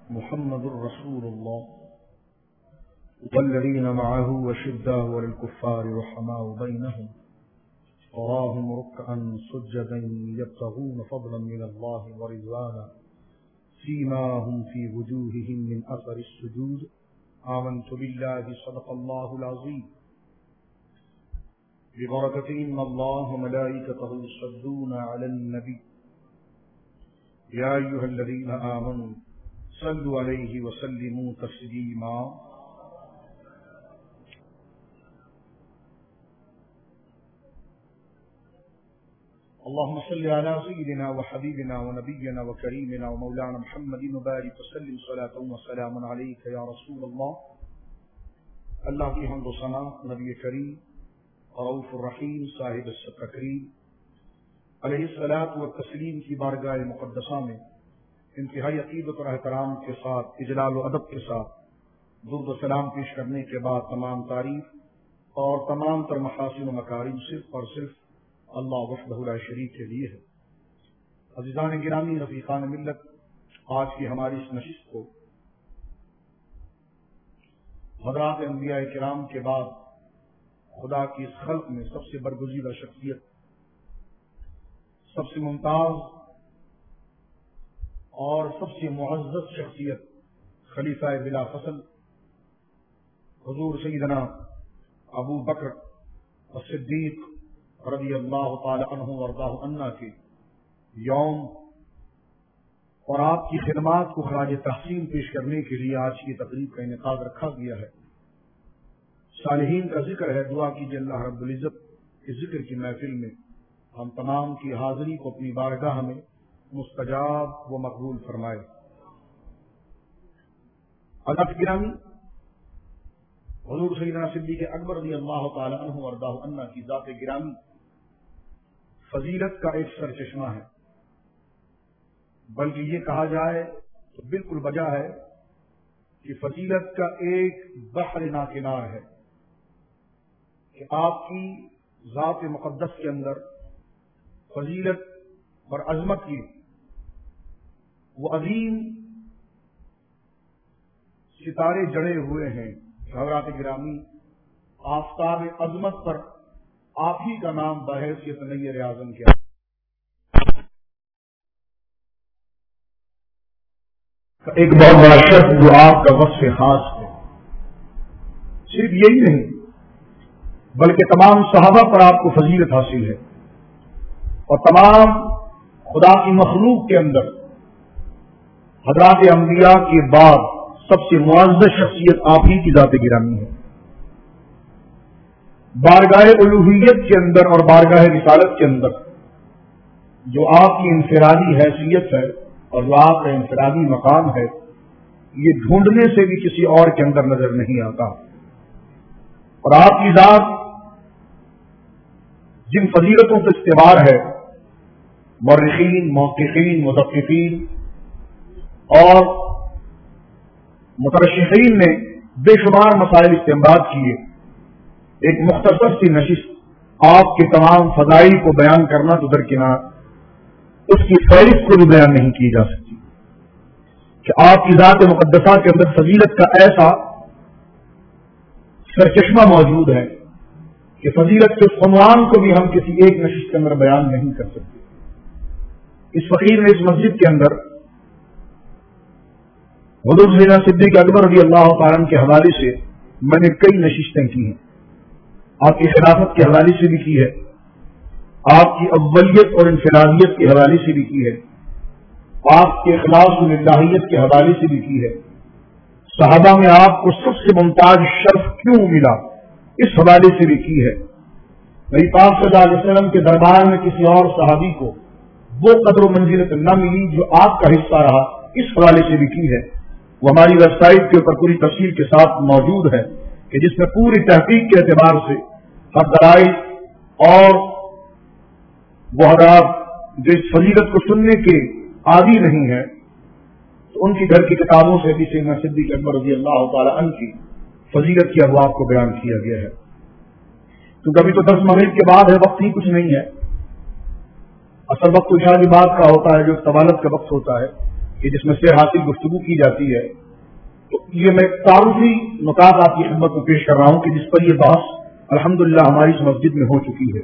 محمد رسول الله والذين معه أشداء على الكفار رحماء بينهم تراهم ركعا سجدا يبتغون فضلا من الله ورضوانا سيماهم في وجوههم من أثر السجود آمنت بالله صدق الله العظيم ببركة إن الله وملائكته يصلون على النبي يا أيها الذين آمنوا صلوا عليه وسلموا تسليما اللهم صل على سيدنا وحبيبنا ونبينا وكريمنا ومولانا محمد وبارك وسلم صلاة وسلام عليك يا رسول الله. اللہ کی حمد و ثنا نبی کریم رؤوف الرحیم صاحب الصدق کریم علیہ الصلاۃ والتسلیم کی بارگاہ مقدسہ میں انتہائی عقیدت اور احترام کے ساتھ اجلال و ادب کے ساتھ درود و سلام پیش کرنے کے بعد تمام تعریف اور تمام تر محاسن و مکارم صرف اور صرف اللہ وحدہ لا شریک کے لیے ہے. عزیزان گرامی، رفیقان ملت، آج کی ہماری اس نشست کو حضرات انبیاء کرام کے بعد خدا کی اس خلق میں سب سے برگزیدہ شخصیت، سب سے ممتاز اور سب سے معزز شخصیت خلیفہ بلا فصل حضور سیدنا ابو بکر الصدیق رضی اللہ تعالی عنہ وارضاہ عنہ کے یوم اور آپ کی خدمات کو خراج تحسین پیش کرنے کے لیے آج کی تقریب کا انعقاد رکھا گیا ہے. صالحین کا ذکر ہے. دعا کیجیے اللہ رب العزت کے ذکر کی محفل میں ہم تمام کی حاضری کو اپنی بارگاہ میں مستجاب و مقبول فرمائے. حضرت گرامی، حضور سیدنا صدیق اکبر رضی اللہ تعالی عنہ وارضاہ عنہ کی ذات گرامی فضیلت کا ایک سرچشمہ ہے، بلکہ یہ کہا جائے تو بالکل بجا ہے کہ فضیلت کا ایک بحر ناکنار ہے کہ آپ کی ذات مقدس کے اندر فضیلت اور عظمت کی وہ عظیم ستارے جڑے ہوئے ہیں. حضرات گرامی، آفتاب عظمت پر آپ ہی کا نام بحیثیت نیر اعظم کیا ایک بہت بڑا شرط جو آپ کا وصف خاص ہے. صرف یہی نہیں بلکہ تمام صحابہ پر آپ کو فضیلت حاصل ہے اور تمام خدا کی مخلوق کے اندر حضرات انبیاء کے بعد سب سے معزز شخصیت آپ ہی کی ذات گرامی ہے. بارگاہ الوہیت کے اندر اور بارگاہ رسالت کے اندر جو آپ کی انفرادی حیثیت ہے اور جو آپ کا انفرادی مقام ہے، یہ ڈھونڈنے سے بھی کسی اور کے اندر نظر نہیں آتا. اور آپ کی ذات جن فضیلتوں کا استعار ہے، مورخین، محققین، مدققین اور مترشحین نے بے شمار مسائل استنباط کیے. ایک مختصر سی نشست آپ کے تمام فضائل کو بیان کرنا تو درکنار، اس کی فہرست کو بھی بیان نہیں کی جا سکتی کہ آپ کی ذات مقدسہ کے اندر فضیلت کا ایسا سرچشمہ موجود ہے کہ فضیلت کے عنوان کو بھی ہم کسی ایک نشست کے اندر بیان نہیں کر سکتے. اس فقیر نے اس مسجد کے اندر حضور سیدنا صدیق اکبر رضی اللہ تعالیٰ عنہ کے حوالے سے میں نے کئی نشستیں کی ہیں. آپ کی خلافت کے حوالے سے بھی کی ہے، آپ کی اولیت اور انفرادیت کے حوالے سے بھی کی ہے، آپ کے اخلاص و للہیت کے حوالے سے بھی کی ہے، صحابہ میں آپ کو سب سے ممتاز شرف کیوں ملا اس حوالے سے بھی کی ہے. نبی پاک صلی اللہ علیہ وسلم کے دربار میں کسی اور صحابی کو وہ قدر و منزلت نہ ملی جو آپ کا حصہ رہا، اس حوالے سے بھی کی ہے. وہ ہماری ویب سائٹ کے اوپر پوری تفصیل کے ساتھ موجود ہے کہ جس میں پوری تحقیق کے اعتبار سے ہر دلائل اور وہ حضرات جو اس فضیلت کو سننے کے عادی نہیں ہے تو ان کی گھر کی کتابوں سے بھی سیدنا صدیق اکبر رضی اللہ تعالی عنہ کی فضیلت کی ابواب کو بیان کیا گیا ہے. تو کبھی تو 10 مغرب کے بعد ہے، وقت ہی کچھ نہیں ہے. اصل وقت تو شادی بات کا ہوتا ہے جو طوالت کا وقت ہوتا ہے، کہ جس میں سے حاصل گفتگو کی جاتی ہے، تو یہ میں تعارفی نکات آپ کی خدمت کو پیش کر رہا ہوں کہ جس پر یہ بحث الحمدللہ ہماری اس مسجد میں ہو چکی ہے۔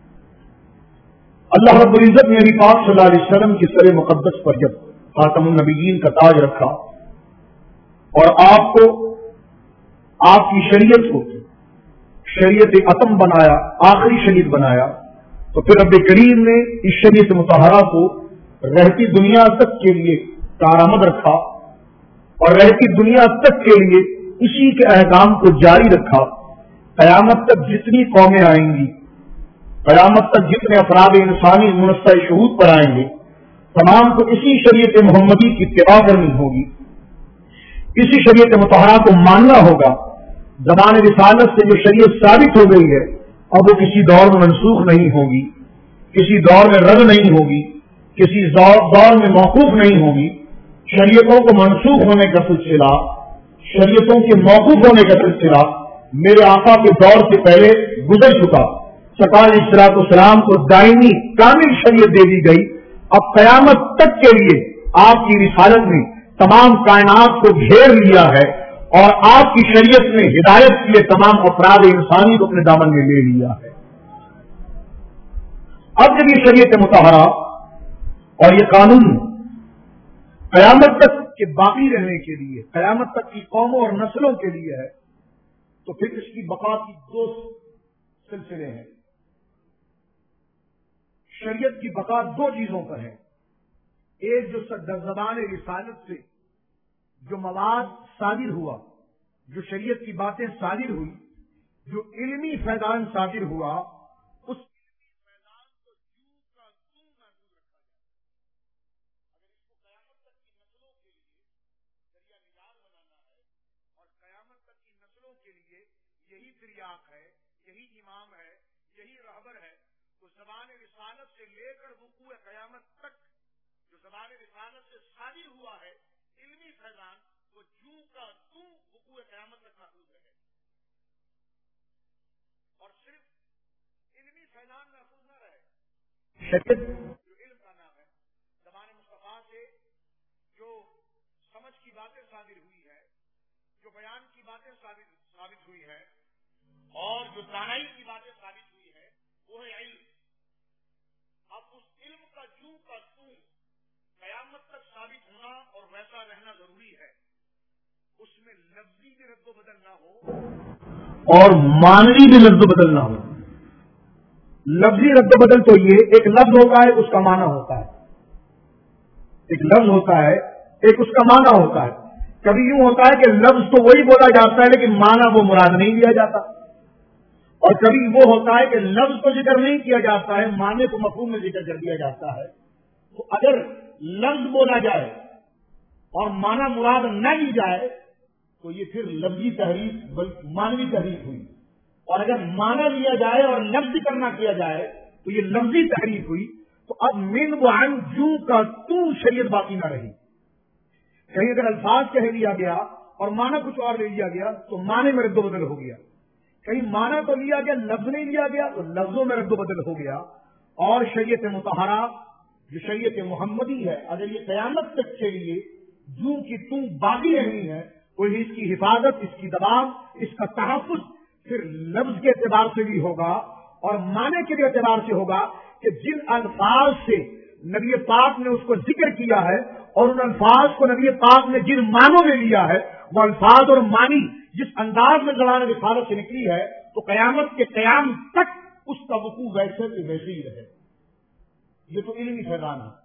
اللہ رب العزت نے نبی پاک صلی اللہ علیہ وسلم کی سر مقدس پر جب خاتم النبیین کا تاج رکھا اور آپ کو، آپ کی شریعت کو شریعت اتم بنایا، آخری شریعت بنایا، تو پھر رب کریم نے اس شریعت مطہرہ کو رہتی دنیا تک کے لیے کارآمد رکھا اور رہتی دنیا تک کے لیے اسی کے احکام کو جاری رکھا۔ قیامت تک جتنی قومیں آئیں گی، قیامت تک جتنے افراد انسانی منصع شہود پر آئیں گے، تمام کو اسی شریعت محمدی کی اتباع کرنی ہوگی، اسی شریعت مطہرہ کو ماننا ہوگا۔ زمان رسالت سے جو شریعت ثابت ہو گئی ہے اب وہ کسی دور میں منسوخ نہیں ہوگی، کسی دور میں رد نہیں ہوگی، کسی دور میں موقوف نہیں ہوگی۔ شریعتوں کو منسوخ ہونے کا سلسلہ، شریعتوں کے موقوف ہونے کا سلسلہ میرے آقا کے دور سے پہلے گزر چکا۔ سرکار علیہ الصلوۃ والسلام کو دائمی کامل شریعت دے دی گئی۔ اب قیامت تک کے لیے آپ کی رسالت نے تمام کائنات کو گھیر لیا ہے اور آپ کی شریعت نے ہدایت کے لیے تمام افراد انسانی کو اپنے دامن میں لے لیا ہے۔ اب جب یہ شریعت مطہرہ اور یہ قانون قیامت تک کے باقی رہنے کے لیے، قیامت تک کی قوموں اور نسلوں کے لیے ہے، تو پھر اس کی بقا کی دو سلسلے ہیں۔ شریعت کی بقا دو چیزوں پر ہے۔ ایک جو زبان رسالت سے جو مواد صادر ہوا، جو شریعت کی باتیں صادر ہوئی، جو علمی فیضان صادر ہوا، اس علمی فیضان کو یوں کا یوں محفوظ رکھا جائے۔ اگر اس کو قیامت تک کی نسلوں کے لیے ذریعہ نجات بنانا ہے اور قیامت تک کی نسلوں کے لیے یہی تریاق ہے، یہی امام ہے، یہی رہبر ہے، تو زبان رسالت سے لے کر وقوع قیامت تک جو زبان رسالت سے صادر ہوا ہے علمی فیضان، وہ جوں کا توں وقوع قیامت تک محفوظ رہے۔ اور صرف علمی فیضان محفوظ نہ رہے، شریعت جو علم کا نام ہے، زبان مصطفیٰ سے جو سمجھ کی باتیں صادر ہوئی ہے، جو بیان کی باتیں ثابت ہوئی ہے اور جو دانائی کی باتیں ثابت ہوئی ہے، وہ ہے علم۔ اب اس علم کا جوں کا توں قیامت تک ثابت ہونا اور ویسا رہنا ضروری ہے۔ اس میں لفظی بھی رد و بدل نہ ہو اور معنوی بھی رد و بدل نہ ہو۔ لفظی رد و بدل تو یہ ایک لفظ ہوتا ہے، اس کا معنی ہوتا ہے، ایک لفظ ہوتا ہے، ایک اس کا معنی ہوتا ہے۔ کبھی یوں ہوتا ہے کہ لفظ تو وہی بولا جاتا ہے لیکن معنی وہ مراد نہیں لیا جاتا، اور کبھی وہ ہوتا ہے کہ لفظ کو ذکر نہیں کیا جاتا ہے، معنی کو مفہوم میں ذکر کر دیا جاتا ہے۔ تو اگر لفظ بولا جائے اور معنی مراد نہ لی جائے تو یہ پھر لفظی تحریف بلکہ معنوی تحریف ہوئی، اور اگر معنی لیا جائے اور لفظ کرنا کیا جائے تو یہ لفظی تحریف ہوئی۔ تو اب من و عن جوں کا تو شریعت باقی نہ رہی۔ کہیں اگر الفاظ کہہ لیا گیا اور معنی کچھ اور لے لیا گیا تو معنی میں رد و بدل ہو گیا، کہیں معنی تو لیا گیا لفظ نہیں لیا گیا تو لفظوں میں رد و بدل ہو گیا۔ اور شریعت مطہرہ جو شریعت محمدی ہے، اگر یہ قیامت تک کے لیے جوں کی توں باقی رہنی ہے تو اس کی حفاظت، اس کی دباؤ، اس کا تحفظ پھر لفظ کے اعتبار سے بھی ہوگا اور معنی کے بھی اعتبار سے ہوگا کہ جن الفاظ سے نبی پاک نے اس کو ذکر کیا ہے اور ان الفاظ کو نبی پاک نے جن معنوں میں لیا ہے، وہ الفاظ اور معنی جس انداز میں زبان رسالت سے نکلی ہے، تو قیامت کے قیام تک اس کا وقوع ویسے سے ویسے ہی رہے۔ یہ تو علمی فیضان ہے۔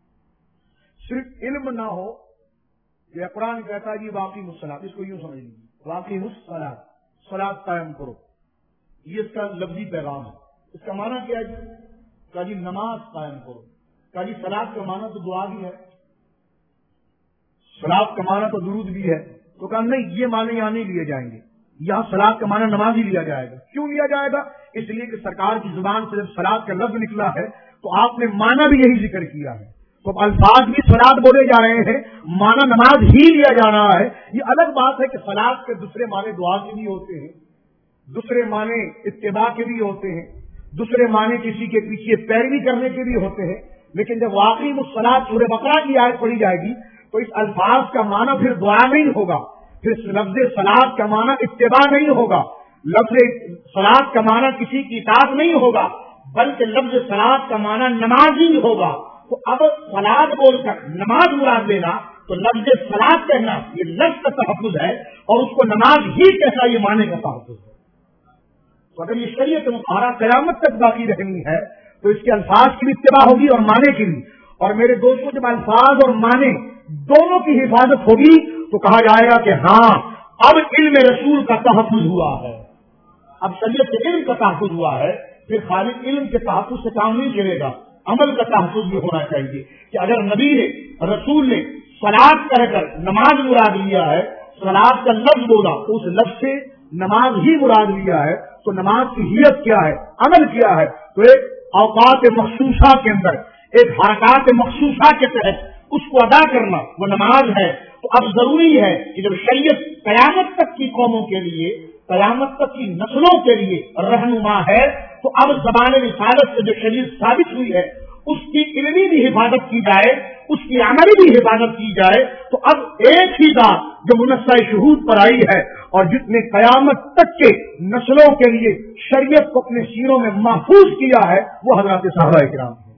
صرف علم نہ ہو، یہ قرآن کہتا ہے جی واقعی الصلاۃ، اس کو یوں سمجھ لیجیے، واقعی الصلاۃ، صلاۃ قائم کرو، یہ اس کا لفظی پیغام ہے۔ اس کا معنی کیا ہے کہ جی نماز قائم کرو، کہ جی صلاۃ کا معنی تو دعا بھی ہے، صلاۃ کا معنی تو درود بھی ہے، تو کہا نہیں یہ معنی یہاں نہیں لیے جائیں گے، یہاں صلاۃ کا معنی نماز ہی لیا جائے گا۔ کیوں لیا جائے گا؟ اس لیے کہ سرکار کی زبان سے جب صلاۃ کا لفظ نکلا ہے تو آپ نے معنی بھی یہی ذکر کیا ہے، تو الفاظ بھی صلاۃ بولے جا رہے ہیں، معنی نماز ہی لیا جا رہا ہے۔ یہ الگ بات ہے کہ صلاۃ کے دوسرے معنی دعا کے بھی ہوتے ہیں، دوسرے معنی اتباع کے بھی ہوتے ہیں، دوسرے معنی کسی کے پیچھے پیروی کرنے کے بھی ہوتے ہیں، لیکن جب واقعی الصلاۃ سورہ بقرہ کی آیت پڑھی جائے گی تو اس الفاظ کا معنی پھر دعا نہیں ہوگا، پھر لفظ صلاۃ کا معنی اتباع نہیں ہوگا، لفظ صلاۃ کا معنی کسی کی اطاعت نہیں ہوگا، بلکہ لفظ صلاۃ کا معنی نماز ہی ہوگا۔ تو اب صلاۃ بول کر نماز مراد لینا، تو لفظ صلاۃ کہنا یہ لفظ کا تحفظ ہے، اور اس کو نماز ہی کہنا یہ معنی کا تحفظ ہے۔ تو اگر یہ شریعت مطہرہ قیامت تک باقی رہنی ہے تو اس کے الفاظ کی بھی اتباع ہوگی اور معنی کی بھی۔ اور میرے دوستوں، جب الفاظ اور معنی دونوں کی حفاظت ہوگی تو کہا جائے گا کہ ہاں اب علم رسول کا تحفظ ہوا ہے، اب شریعت کے علم کا تحفظ ہوا ہے۔ پھر خالی علم کے تحفظ سے کام نہیں چلے گا، عمل کا تحفظ بھی ہونا چاہیے کہ اگر نبی نے رسول نے صلاۃ کہہ کر نماز مراد لیا ہے، صلاۃ کا لفظ بولا تو اس لفظ سے نماز ہی مراد لیا ہے، تو نماز کی حیت کیا ہے، عمل کیا ہے؟ تو ایک اوقات مخصوصہ کے اندر، ایک حرکات مخصوصہ کے تحت اس کو ادا کرنا وہ نماز ہے۔ تو اب ضروری ہے کہ جب شریعت قیامت تک کی قوموں کے لیے، قیامت تک کی نسلوں کے لیے رہنما ہے، تو اب زبان رسالت سے جو شریعت ثابت ہوئی ہے اس کی علمی بھی حفاظت کی جائے، اس کی عملی بھی حفاظت کی جائے۔ تو اب ایک ہی بات جو منصہ شہود پر آئی ہے اور جس نے قیامت تک کے نسلوں کے لیے شریعت کو اپنے سینوں میں محفوظ کیا ہے وہ حضرات صحابہ کرام ہیں،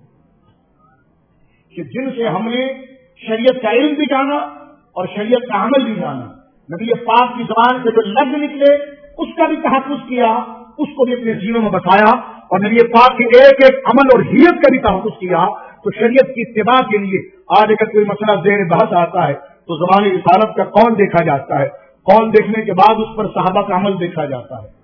کہ جن سے ہم نے شریعت کا علم بھی جانا اور شریعت کا عمل بھی جانا۔ نبی پاک کی زبان سے جو لفظ نکلے اس کا بھی تحفظ کیا، اس کو بھی اپنے سینوں میں بتایا، اور نبی پاک کے ایک ایک عمل اور حیت کا بھی تحفظ کیا۔ تو شریعت کی اتباع کے لیے آج اگر کوئی مسئلہ ذہن بحث آتا ہے تو زبان رسالت کا قول دیکھا جاتا ہے، قول دیکھنے کے بعد اس پر صحابہ کا عمل دیکھا جاتا ہے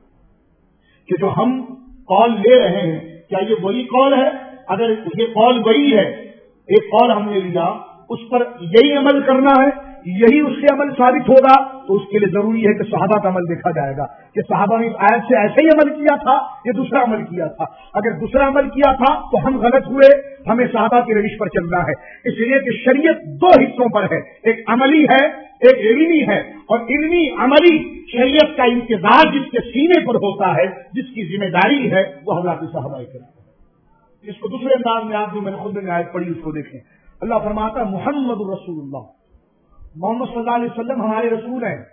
کہ جو ہم قول لے رہے ہیں کیا یہ وہی قول ہے؟ اگر یہ قول وہی ہے، ایک قول ہم نے لیا اس پر یہی عمل کرنا ہے، یہی اس سے عمل ثابت ہوگا، تو اس کے لیے ضروری ہے کہ صحابہ کا عمل دیکھا جائے گا کہ صحابہ نے آیت سے ایسے ہی عمل کیا تھا یا دوسرا عمل کیا تھا۔ اگر دوسرا عمل کیا تھا تو ہم غلط ہوئے، ہمیں صحابہ کی روش پر چلنا ہے۔ اس لیے کہ شریعت دو حصوں پر ہے، ایک عملی ہے ایک علمی ہے، اور علمی عملی شریعت کا انتظار جس کے سینے پر ہوتا ہے، جس کی ذمہ داری ہے، وہ حضرات صحابہ کرام ہے۔ اس کو دوسرے انداز میں آپ جو میں نے خود میں آیت پڑھی اس کو دیکھیں۔ اللہ فرماتا محمد رسول اللہ، محمد صلی اللہ علیہ وسلم ہمارے رسول ہیں۔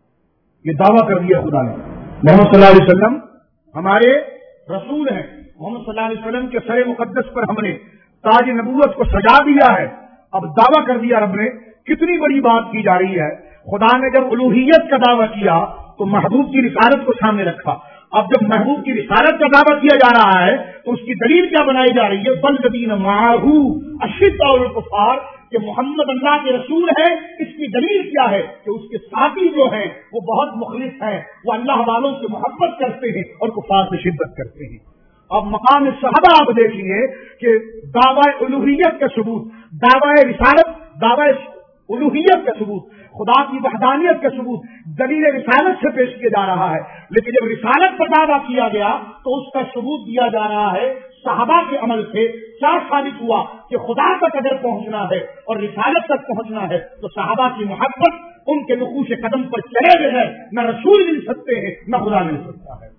یہ دعویٰ کر دیا خدا نے، محمد صلی اللہ علیہ وسلم ہمارے رسول ہیں۔ محمد صلی اللہ علیہ وسلم کے سر مقدس پر ہم نے تاج نبوت کو سجا دیا ہے۔ اب دعویٰ کر دیا رب نے، کتنی بڑی بات کی جا رہی ہے۔ خدا نے جب الوہیت کا دعویٰ کیا تو محبوب کی رسالت کو سامنے رکھا۔ اب جب محبوب کی رسالت کا دعویٰ کیا جا رہا ہے تو اس کی دلیل کیا بنائی جا رہی ہے؟ والذین معہ اشداء علی الکفار، کہ محمد اللہ کے رسول ہے۔ اس کی دلیل کیا ہے؟ کہ اس کے ساتھی جو ہیں وہ بہت مخلص ہیں، وہ اللہ والوں سے محبت کرتے ہیں اور کفار سے شدت کرتے ہیں۔ اب مقام صحابہ آپ دیکھیے کہ دعوی الوہیت کا ثبوت، دعوی رسالت، دعوی الوہیت کا ثبوت، خدا کی وحدانیت کا ثبوت دلیل رسالت سے پیش کیا جا رہا ہے۔ لیکن جب رسالت پر دعویٰ کیا گیا تو اس کا ثبوت دیا جا رہا ہے صحابہ کے عمل سے۔ کیا ثابت ہوا؟ کہ خدا تک اگر پہنچنا ہے اور رسالت تک پہنچنا ہے تو صحابہ کی محبت، ان کے نقوش قدم پر چلے بغیر نہ رسول مل سکتے ہیں نہ خدا مل سکتا ہے،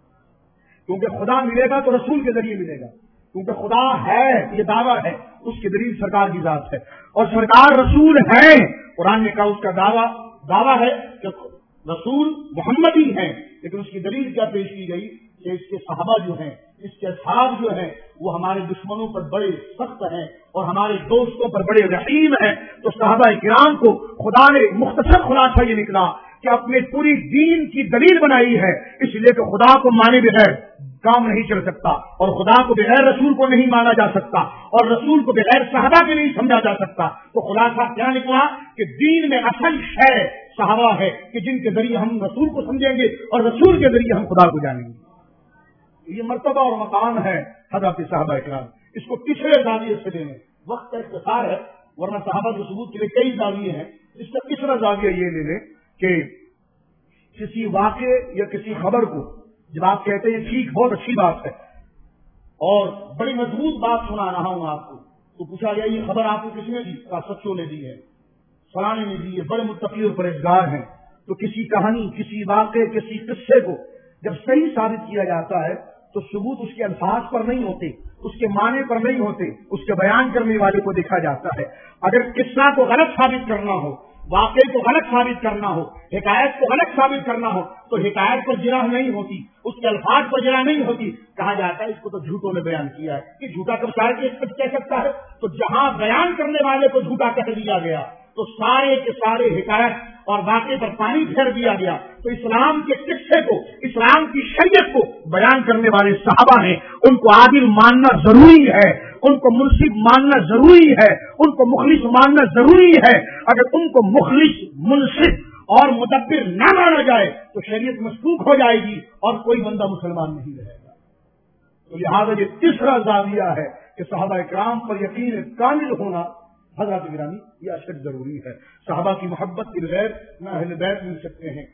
کیونکہ خدا ملے گا تو رسول کے ذریعے ملے گا، کیونکہ خدا ہے، یہ دعویٰ ہے، اس کی دلیل سرکار کی ذات ہے، اور سرکار رسول ہیں۔ قرآن نے کہا اس کا دعویٰ ہے کہ رسول محمد ہی ہیں، لیکن اس کی دلیل کیا پیش کی گئی کہ اس کے صحابہ جو ہیں، اس کے اصحاب جو ہیں وہ ہمارے دشمنوں پر بڑے سخت ہیں اور ہمارے دوستوں پر بڑے رحیم ہیں۔ تو صحابہ کرام کو خدا نے مختصر خلاصہ یہ نکلا کہ اپنے پوری دین کی دلیل بنائی ہے، اس لیے کہ خدا کو مانے بغیر کام نہیں چل سکتا، اور خدا کو بغیر رسول کو نہیں مانا جا سکتا، اور رسول کو بغیر صحابہ کے نہیں سمجھا جا سکتا۔ تو خلاصہ کیا نکلا کہ دین میں اصل شے صحابہ ہے، کہ جن کے ذریعے ہم رسول کو سمجھیں گے اور رسول کے ذریعے ہم خدا کو جانیں گے۔ یہ مرتبہ اور مقام ہے حضرات صحابہ کرام۔ اس کو تیسرے زاویے سے لیں، وقت کا اختصار ہے ورنہ صحابہ کے ثبوت کے لیے کئی زاویے ہیں۔ اس کا تیسرا زاویہ یہ لے لیں کہ کسی واقعے یا کسی خبر کو جب آپ کہتے ہیں ٹھیک بہت اچھی بات ہے اور بڑی مضبوط بات سنا رہا ہوں آپ کو، تو پوچھا گیا یہ خبر آپ کو کس نے دی؟ کہا سچوں نے دی ہے، فلانے نے دی ہے، بڑے متقی اور پرہیزگار ہیں۔ تو کسی کہانی، کسی واقعے، کسی قصے کو جب صحیح ثابت کیا جاتا ہے تو ثبوت اس کے الفاظ پر نہیں ہوتے، اس کے معنی پر نہیں ہوتے، اس کے بیان کرنے والے کو دیکھا جاتا ہے۔ اگر قصہ کو غلط ثابت کرنا ہو، واقعے کو غلط ثابت کرنا ہو، حکایت کو غلط ثابت کرنا ہو، تو حکایت پر جرح نہیں ہوتی، اس کے الفاظ پر جرح نہیں ہوتی، کہا جاتا ہے اس کو تو جھوٹوں نے بیان کیا ہے، کہ جھوٹا کب شاید کہہ سکتا ہے؟ تو جہاں بیان کرنے والے کو جھوٹا کہہ دیا گیا تو سارے کے سارے حکایت اور واقعے پر پانی پھیر دیا گیا۔ تو اسلام کے قصے کو، اسلام کی شریعت کو بیان کرنے والے صحابہ ہیں، ان کو عادل ماننا ضروری ہے، ان کو منصف ماننا ضروری ہے، ان کو مخلص ماننا ضروری ہے۔ اگر ان کو مخلص، منصف اور مدبر نہ مانا جائے تو شریعت مسلوق ہو جائے گی اور کوئی بندہ مسلمان نہیں رہے گا۔ تو لہٰذا یہ تیسرا زاویہ ہے کہ صحابہ کرام پر یقین کامل ہونا حضرات گرامی یہ اشد ضروری ہے۔ صحابہ کی محبت کے بغیر نہ اہل بیت مل سکتے ہیں،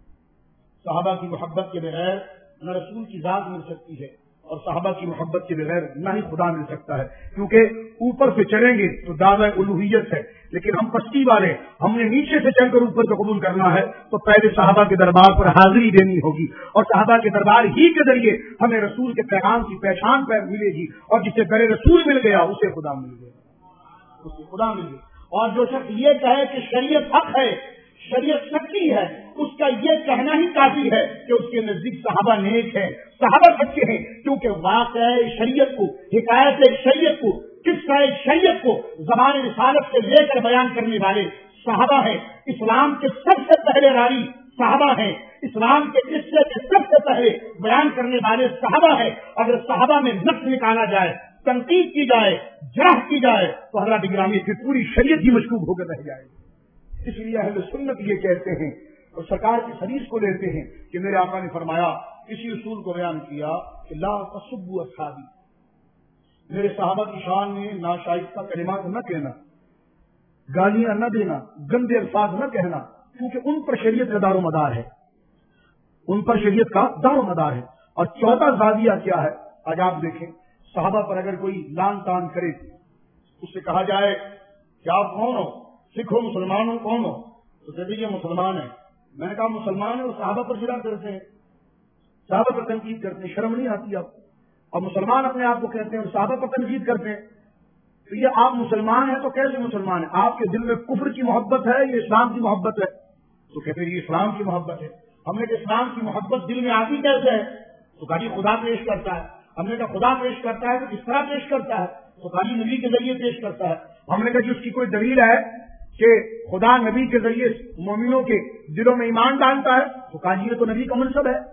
صحابہ کی محبت کے بغیر نہ رسول کی ذات مل سکتی ہے، اور صحابہ کی محبت کے بغیر نہ ہی خدا مل سکتا ہے، کیونکہ اوپر سے چلیں گے تو دعوی الوہیت ہے، لیکن ہم پستی والے، ہم نے نیچے سے چل کر اوپر کو قبول کرنا ہے تو پہلے صحابہ کے دربار پر حاضری دینی ہوگی، اور صحابہ کے دربار ہی کے ذریعے ہمیں رسول کے پیغام کی پہچان ملے گی، اور جسے بڑے رسول مل گیا اسے خدا مل گیا، اسے خدا مل گیا۔ اور جو شخص یہ کہے کہ شریعت حق ہے، شریعت سچی ہے، اس کا یہ کہنا ہی کافی ہے کہ اس کے نزدیک صحابہ نیک ہے، صحابہ سچے ہیں، کیونکہ واقعہ شریعت کو، حکایت شریعت کو، قصہ شریعت کو زبان رسالت سے لے کر بیان کرنے والے صحابہ ہیں۔ اسلام کے سب سے پہلے راوی صحابہ ہیں، اسلام کے قصے کے سب سے پہلے بیان کرنے والے صحابہ ہیں۔ اگر صحابہ میں نقص نکالا جائے، تنقید کی جائے، جرح کی جائے تو حضرات گرامی کی پوری شریعت ہی مشکوک ہو کر رہ جائے گی۔ اس لیے اہل سنت یہ کہتے ہیں اور سرکار کی حدیث کو لیتے ہیں کہ میرے آقا نے فرمایا، اسی اصول کو بیان کیا کہ لا تسبوا اصحابی، میرے صحابہ کی شان میں ناشائستہ کلمات نہ کہنا، گالیاں نہ دینا، گندے الفاظ نہ کہنا، کیونکہ ان پر شریعت کا دار و مدار ہے، ان پر شریعت کا دار و مدار ہے۔ اور چوتھا زاویہ کیا ہے؟ آج آپ دیکھیں، صحابہ پر اگر کوئی لان تان کرے، اس سے کہا جائے کہ آپ کون ہو، سکھ ہو، مسلمان ہو، کون ہو، تو کہتے یہ مسلمان ہے۔ میں نے کہا مسلمان ہے اور صحابہ پر جرح کرتے ہیں، صحابہ پر تنقید کرتے ہیں، شرم نہیں آتی آپ؟ اور مسلمان اپنے آپ کو کہتے ہیں اور صحابہ پر تنقید کرتے ہیں، تو یہ آپ مسلمان ہیں تو کیسے مسلمان ہیں؟ آپ کے دل میں کفر کی محبت ہے یا اسلام کی محبت ہے؟ تو کہتے ہیں یہ اسلام کی محبت ہے۔ ہم نے کہا اسلام کی محبت دل میں آتی کیسے ہے؟ تو کہا خدا پیش کرتا ہے۔ ہم نے کہا خدا پیش کرتا ہے تو کس طرح پیش کرتا ہے؟ تو خالی نبی کے ذریعے پیش کرتا ہے۔ ہم نے کہا کہ اس کی کوئی دلیل ہے کہ خدا نبی کے ذریعے مومنوں کے دلوں میں ایمان ڈالتا ہے؟ تو کہا یہ تو نبی کا منصب ہے،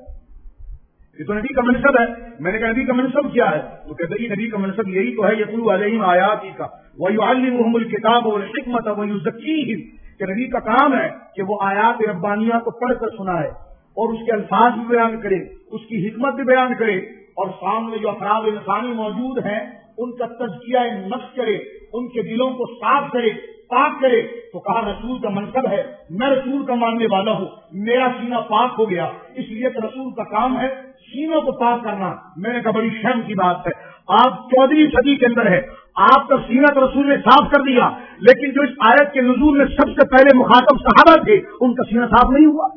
یہ تو نبی کا منصب ہے۔ میں نے کہا نبی کا منصب کیا ہے؟ تو کہتے ہیں نبی کا منصب یہی تو ہے یتلو علیہم آیاتی کا ویعلمہم الکتاب والحکمۃ ویزکیہم، کہ نبی کا کام ہے کہ وہ آیات ربانیہ کو پڑھ کر سنائے اور اس کے الفاظ بھی بیان کرے، اس کی حکمت بھی بیان کرے، اور سامنے جو افراد انسانی موجود ہیں ان کا تزکیہ نفس کرے، ان کے دلوں کو صاف کرے، پاک کرے۔ تو کہا رسول کا منصب ہے، میں رسول کا ماننے والا ہوں، میرا سینہ پاک ہو گیا، اس لیے کہ رسول کا کام ہے سینوں کو پاک کرنا۔ میں نے کہا بڑی شرم کی بات ہے، آپ 14ویں صدی کے اندر ہے، آپ کا سینہ تو رسول نے صاف کر دیا، لیکن جو اس آیت کے نزول میں سب سے پہلے مخاطب صحابہ تھے ان کا سینہ صاف نہیں ہوا۔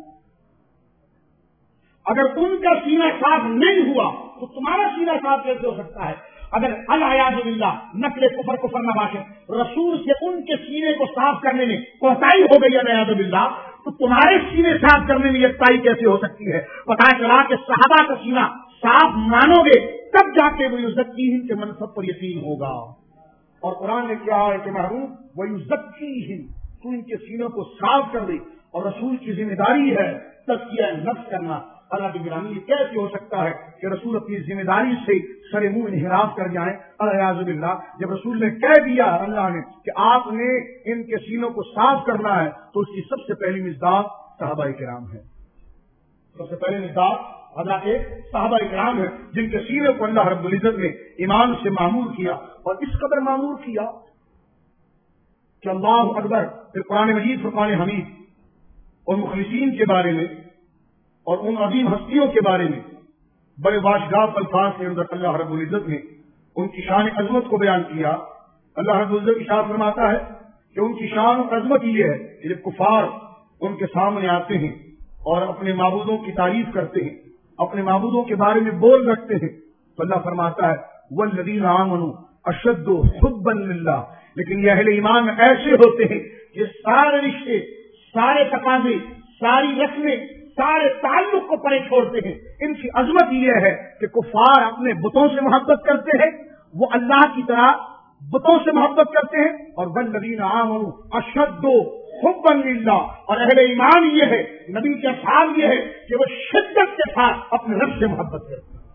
اگر ان کا سینہ صاف نہیں ہوا تو تمہارا سینہ صاف کیسے ہو سکتا ہے؟ اگر العیاذ باللہ نقل کفر نہ باشے، رسول سے ان کے سینے کو صاف کرنے میں کوتاہی ہو گئی العیاذ باللہ، تو تمہارے سینے صاف کرنے میں یکتائی کیسے ہو سکتی ہے؟ پتہ چلا کہ صحابہ کا سینہ صاف مانو گے تب جا کے وہ یزکیہم کے منصب پر یقین ہوگا۔ اور قرآن نے کیا ہے کہ محروم وہ یزکیہم، تو ان کے سینوں کو صاف کر دے، اور رسول کی ذمہ داری ہے تزکیہ نفس کرنا۔ اللہ کی گرامی یہ کیسے ہو سکتا ہے کہ رسول اپنی ذمہ داری سے سر منہ انحراف کر جائیں؟ الیاذ باللہ، جب رسول نے کہہ دیا اللہ نے کہ آپ نے ان کے سینوں کو صاف کرنا ہے تو اس کی سب سے پہلی مصداق صحابہ کرام ہے، سب سے پہلے مصداق حضرات صحابہ کرام ہے، جن کے سینے کو اللہ رب العزت نے ایمان سے معمور کیا، اور اس قدر معمور کیا کہ اللہ اکبر۔ پھر قرآن مجید فرقان حمید اور مخلصین کے بارے میں اور ان عظیم ہستیوں کے بارے میں بڑے واشگاف الفاظ کے اندر اللہ رب العزت نے ان کی شان عظمت کو بیان کیا۔ اللہ رب العزت ارشاد فرماتا ہے کہ ان کی شان عظمت یہ ہے کہ جب کفار ان کے سامنے آتے ہیں اور اپنے معبودوں کی تعریف کرتے ہیں اپنے معبودوں کے بارے میں بول رکھتے ہیں تو اللہ فرماتا ہے والذین آمنوا اشد حبا للہ، لیکن یہ اہل ایمان ایسے ہوتے ہیں کہ سارے رشتے، سارے تقاضے، ساری رسمیں، سارے تعلق کو پرے چھوڑتے ہیں۔ ان کی عظمت یہ ہے کہ کفار اپنے بتوں سے محبت کرتے ہیں، وہ اللہ کی طرح بتوں سے محبت کرتے ہیں، اور والذین آمنوا اشد حبا للہ، اور اہل ایمان یہ ہے، نبی کے اصحاب یہ ہے کہ وہ شدت کے ساتھ اپنے رب سے محبت کرتے ہیں،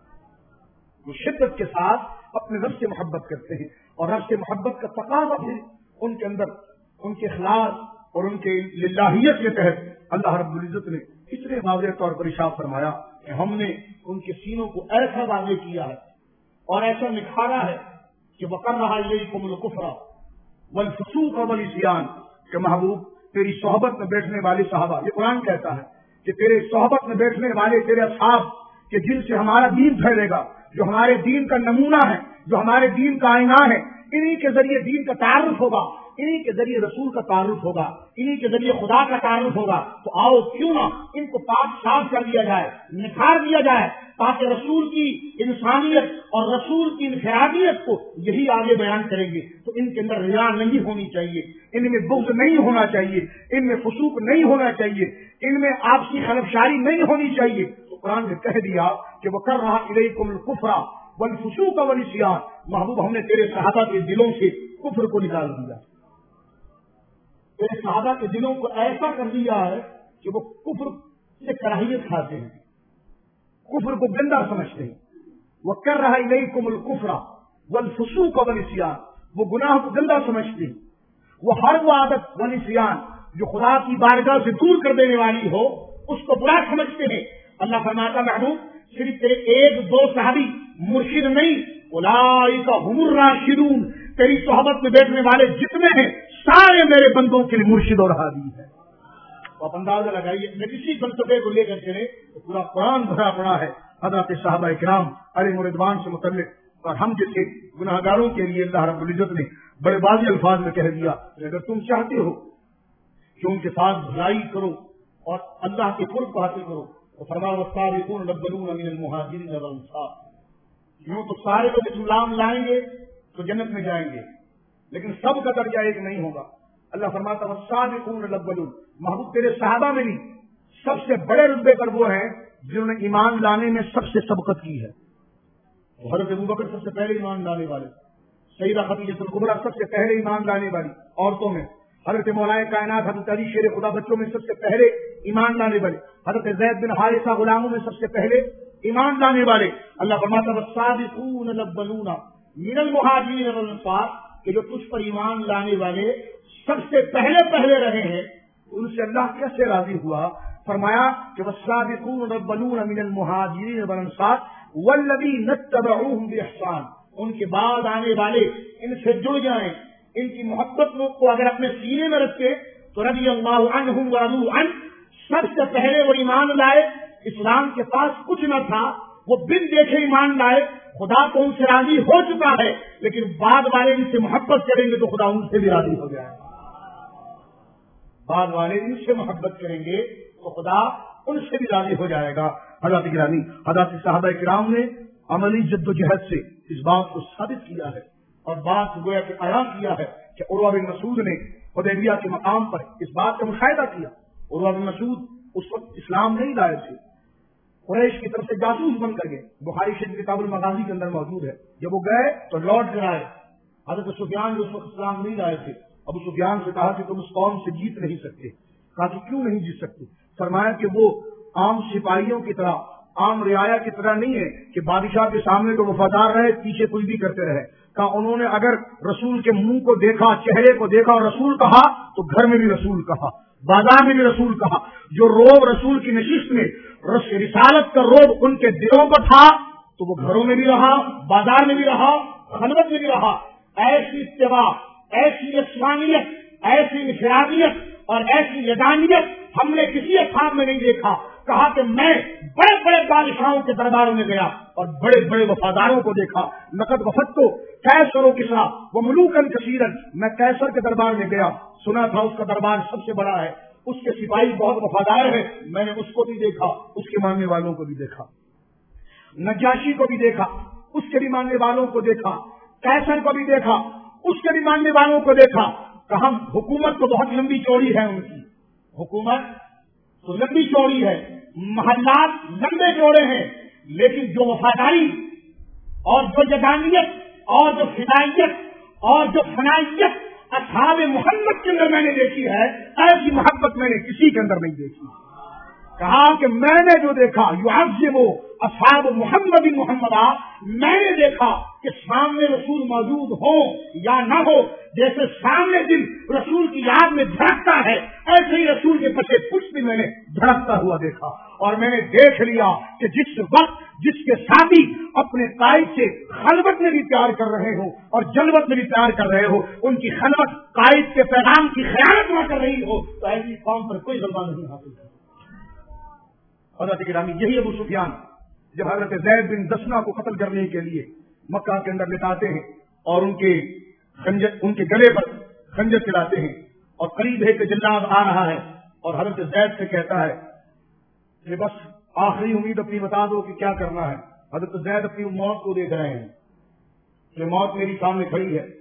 وہ شدت کے ساتھ اپنے رب سے محبت کرتے ہیں، اور رب سے محبت کا تقاضا ہے ان کے اندر، ان کے اخلاص اور ان کے للہیت کے تحت اللہ رب العزت نے اتنے واضح طور پر ارشاد فرمایا کہ ہم نے ان کے سینوں کو ایسا واضح کیا ہے اور ایسا نکھارا ہے کہ وَقَرَّهَا إِلَيْكُمُ الْكُفْرَ وَالْفُسُوقَ وَالْعِصْيَانَ، کہ محبوب تیری صحبت میں بیٹھنے والے صحابہ، یہ قرآن کہتا ہے کہ تیرے صحبت میں بیٹھنے والے تیرے اصحاب کہ جن سے ہمارا دین پھیلے گا، جو ہمارے دین کا نمونہ ہے، جو ہمارے دین کا آئینہ ہے، انہی کے ذریعے دین کا تعارف ہوگا، انہی کے ذریعے رسول کا تعارف ہوگا، انہی کے ذریعے خدا کا تعارف ہوگا، تو آؤ کیوں نہ ان کو پاک صاف کر دیا جائے، نکھار دیا جائے، تاکہ رسول کی انسانیت اور رسول کی انفرادیت کو یہی آگے بیان کریں گے۔ تو ان کے اندر ریا نہیں ہونی چاہیے، ان میں بغض نہیں ہونا چاہیے، ان میں فسوق نہیں ہونا چاہیے، ان میں آپسی خلفشاری نہیں ہونی چاہیے۔ تو قرآن نے کہہ دیا کہ وَقَرَّهَا إِلَيْكُمُ الْكُفْرَ وَالْفُسُوقَ وَالْعِصْيَانَ، محبوب ہم نے تیرے صحابہ کے دلوں سے کفر کو نکال دیا، تیرے صحابہ کے دلوں کو ایسا کر دیا ہے کہ وہ کفر سے کراہیت کھاتے ہیں، کفر کو گندا سمجھتے ہیں۔ وَقَرَّهَا إِلَيْكُمُ الْكُفْرَ وَالْفُسُوقَ وَالْعِصْيَانَ، وہ گناہ کو گندا سمجھتے ہیں، وہ ہر وہ عادت وَالْعِصْيَانَ جو خدا کی بارگاہ سے دور کر دینے والی ہو اس کو برا سمجھتے ہیں۔ اللہ فرماتا محبوب صرف تیرے ایک دو صحابی مرشد نہیں، اولئک ھم الراشدون، تیری صحبت میں بیٹھنے والے جتنے ہیں سارے میرے بندوں کے لیے مرشد اور ہادی ہیں۔ تو آپ اندازہ لگائیے، میں کسی فلسفے کو لے کر چلے تو پورا قرآن بھرا پڑا ہے حضرات صحابہ کرام علیہم رضوان سے متعلق، اور ہم جیسے گناہ گاروں کے لیے اللہ رب العزت نے بڑے واضح الفاظ میں کہہ دیا کہ اگر تم چاہتے ہو کہ ان کے ساتھ بھلائی کرو اور اللہ کے قرب کو حاصل کرو تو فرمایا والسابقون الاولون من المہاجرین والانصار، یوں تو سارے لوگ اسلام لائیں گے تو جنت میں جائیں گے، لیکن سب کا درجہ ایک نہیں ہوگا۔ اللہ فرماتا والسابقون الاولون، محبوب تیرے صحابہ میں بھی سب سے بڑے رتبے پر وہ ہیں جنہوں نے ایمان لانے میں سب سے سبقت کی ہے۔ حضرت ابوبکر سب سے پہلے ایمان لانے والے، سیدہ خدیجہ الکبریٰ سب سے پہلے ایمان لانے والی عورتوں میں، حضرت مولانا کائنات حضرت علی شیر خدا بچوں میں سب سے پہلے ایمان لانے والے، حضرت زید بن حارثہ غلاموں میں سب سے پہلے ایمان لانے والے۔ اللہ فرماتا والسابقون الاولون من المہاجرین والانصار، کہ جو تجھ پر ایمان لانے والے سب سے پہلے رہے ہیں، ان سے اللہ کیسے راضی ہوا؟ فرمایا کہ والسابقون الاولون من المہاجرین والانصار والذین اتبعوہم باحسان، ان کے بعد آنے والے ان سے جڑ جائیں، ان کی محبت کو اگر اپنے سینے میں رکھے تو رضی اللہ عنہم ورضوا عنہ، سب سے پہلے وہ ایمان لائے، اسلام کے پاس کچھ نہ تھا، وہ بن دیکھے ایمان لائے، خدا تو ان سے راضی ہو چکا ہے، لیکن بعد والے ان سے محبت کریں گے تو خدا ان سے بھی راضی ہو جائے گا، بعد والے ان سے محبت کریں گے تو خدا ان سے بھی راضی ہو جائے گا۔ حضرت گرامی، حضرت صحابہ کرام نے عملی جد و جہد سے اس بات کو ثابت کیا ہے اور بات گویا کہ اعلان کیا ہے کہ عروہ بن مسعود نے حدیبیہ کے مقام پر اس بات کا مشاہدہ کیا۔ عروہ بن مسعود اس وقت اسلام نہیں لائے تھے، قریش کی طرف سے جاسوس بن کر گئے، بخاری شریف کتاب المغازی کے اندر موجود ہے۔ جب وہ گئے تو لوٹ کر آئے، حضرت سفیان جو اس وقت اسلام نہیں لائے تھے، ابو سفیان سے کہا کہ تم اس قوم سے جیت نہیں سکتے۔ کہا کہ کیوں نہیں جیت سکتے؟ فرمایا کہ وہ عام سپاہیوں کی طرح، عام رعایا کی طرح نہیں ہے کہ بادشاہ کے سامنے تو وفادار رہے، پیچھے کچھ بھی کرتے رہے۔ کہا انہوں نے اگر رسول کے منہ کو دیکھا، چہرے کو دیکھا اور رسول کہا تو گھر میں بھی رسول کہا، بازار میں بھی رسول کہا۔ جو روب رسول کی نشست میں رسالت کا روب ان کے دلوں پر تھا تو وہ گھروں میں بھی رہا، بازار میں بھی رہا، خلوت میں بھی رہا۔ ایسی اتباع، ایسی یکسانیت، ایسی انفرادیت اور ایسی یگانیت ہم نے کسی اصحاب میں نہیں دیکھا۔ کہا کہ میں بڑے بڑے بادشاہوں کے درباروں میں گیا اور بڑے بڑے وفاداروں کو دیکھا۔ لقد وفدت قیصر و کسریٰ وملوکا کثیرا، میں قیصر کے دربار میں گیا، سنا تھا اس کا دربار سب سے بڑا ہے، اس کے سپاہی بہت وفادار ہیں، میں نے اس کو بھی دیکھا، اس کے ماننے والوں کو بھی دیکھا، نجاشی کو بھی دیکھا، اس کے بھی ماننے والوں کو دیکھا، کیسر کو بھی دیکھا، اس کے بھی ماننے والوں کو دیکھا. کہا حکومت تو بہت لمبی چوڑی ہے، ان کی حکومت تو لمبی چوڑی ہے، محلات لمبے چوڑے ہیں، لیکن جو وفاداری اور جو جدانیت اور جو فدائیت اور جو فنائیت اصحاب محمد کے اندر میں نے دیکھی ہے، ایسی محبت میں نے کسی کے اندر نہیں دیکھی. کہا کہ میں نے جو دیکھا یعظم اصحاب محمد محمدہ، میں نے دیکھا کہ سامنے رسول موجود ہو یا نہ ہو، جیسے سامنے دل رسول کی یاد میں دھڑکتا ہے، ایسے ہی رسول کے پچھے پشت بھی میں نے دھڑکتا ہوا دیکھا. اور میں نے دیکھ لیا کہ جس وقت جس کے ساتھی اپنے قائد سے خلوت میں بھی پیار کر رہے ہو اور جلوت میں بھی پیار کر رہے ہو، ان کی خلوت قائد کے پیغام کی خیانت نہ کر رہی ہو، تو ایسی قوم پر کوئی غلبہ نہیں حاصل ہے. حضرت گرامی، یہی ابو سفیان جب حضرت زید بن دسنا کو قتل کرنے کے لیے مکہ کے اندر لٹاتے ہیں اور ان کے گلے پر خنجر چلاتے ہیں اور قریب ہے کہ جلاد آ رہا ہے اور حضرت زید سے کہتا ہے کہ بس آخری امید اپنی بتا دو کہ کیا کرنا ہے. حضرت زید اپنی موت کو دیکھ رہے ہیں کہ موت میری سامنے کھڑی ہے.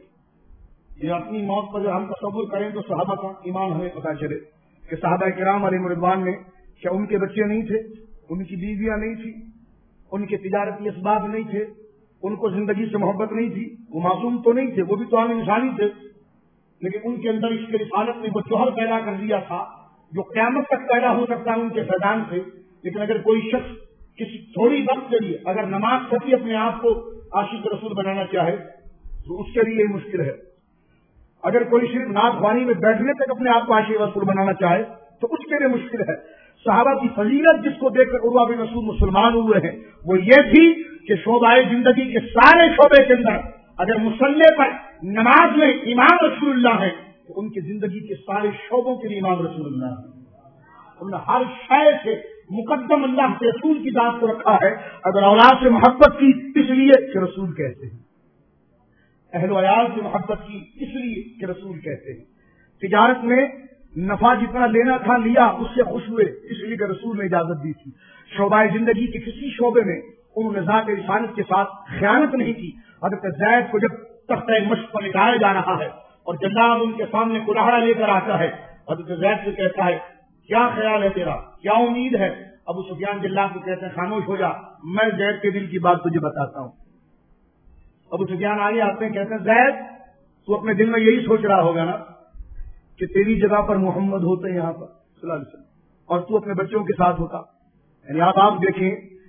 یہ اپنی موت پر جب ہم تصور کریں تو صحابہ کا ایمان ہمیں پتہ چلے کہ صحابہ کرام علیہ رضوان میں کیا ان کے بچے نہیں تھے، ان کی بیویاں نہیں تھی، ان کے تجارتی اسباب نہیں تھے، ان کو زندگی سے محبت نہیں تھی، وہ معصوم تو نہیں تھے، وہ بھی تو عام انسانی تھے، لیکن ان کے اندر اس کے رسالت نے وہ جوہر پیدا کر دیا تھا جو قیامت تک پیدا ہو سکتا ہے ان کے فیضان سے. لیکن اگر کوئی شخص کسی تھوڑی وقت کے لیے اگر نماز پڑھی اپنے آپ کو عاشق رسول بنانا چاہے تو اس کے لیے مشکل ہے. اگر کوئی صرف نعت خوانی میں بیٹھنے تک اپنے آپ کو عاشق رسول بنانا چاہے تو اس کے لیے مشکل ہے. صحابہ کی فضیلت جس کو دیکھ کر عروہ بن مسعود مسلمان ہوئے ہیں وہ یہ تھی کہ شعبہ زندگی کے سارے شعبے کے اندر اگر مصلی پر نماز میں امام رسول اللہ ہے تو ان کی زندگی کے سارے شعبوں کے لیے امام رسول اللہ ہے. انہوں نے ہر شے سے مقدم اللہ کے رسول کی ذات کو رکھا ہے. اگر اولاد سے محبت کی اس لیے کہ رسول کہتے ہیں، اہل و عیال سے محبت کی اس لیے کہ رسول کہتے ہیں، تجارت میں نفع جتنا لینا تھا لیا اس سے خوش ہوئے اس لیے کہ رسول نے اجازت دی تھی. شعبہ زندگی کے کسی شعبے میں انہوں نے ذات رسالت کے ساتھ خیانت نہیں کی. حضرت زید کو جب تختہ مشق پر لٹایا جا رہا ہے اور جلاد ان کے سامنے کلاہڑا لے کر آتا ہے، حضرت زید سے کہتا ہے کیا خیال ہے تیرا، کیا امید ہے؟ ابو سفیان جلاد کو کہتے ہیں خاموش ہو جا، میں زید کے دل کی بات تجھے بتاتا ہوں. ابو سفیان آگے آتے ہیں، کہتے ہیں زید تو اپنے دل میں یہی سوچ رہا ہوگا نا کہ تیری جگہ پر محمد ہوتے یہاں پر صلی اللہ علیہ وسلم اور تو اپنے بچوں کے ساتھ ہوتا. یعنی آپ دیکھیں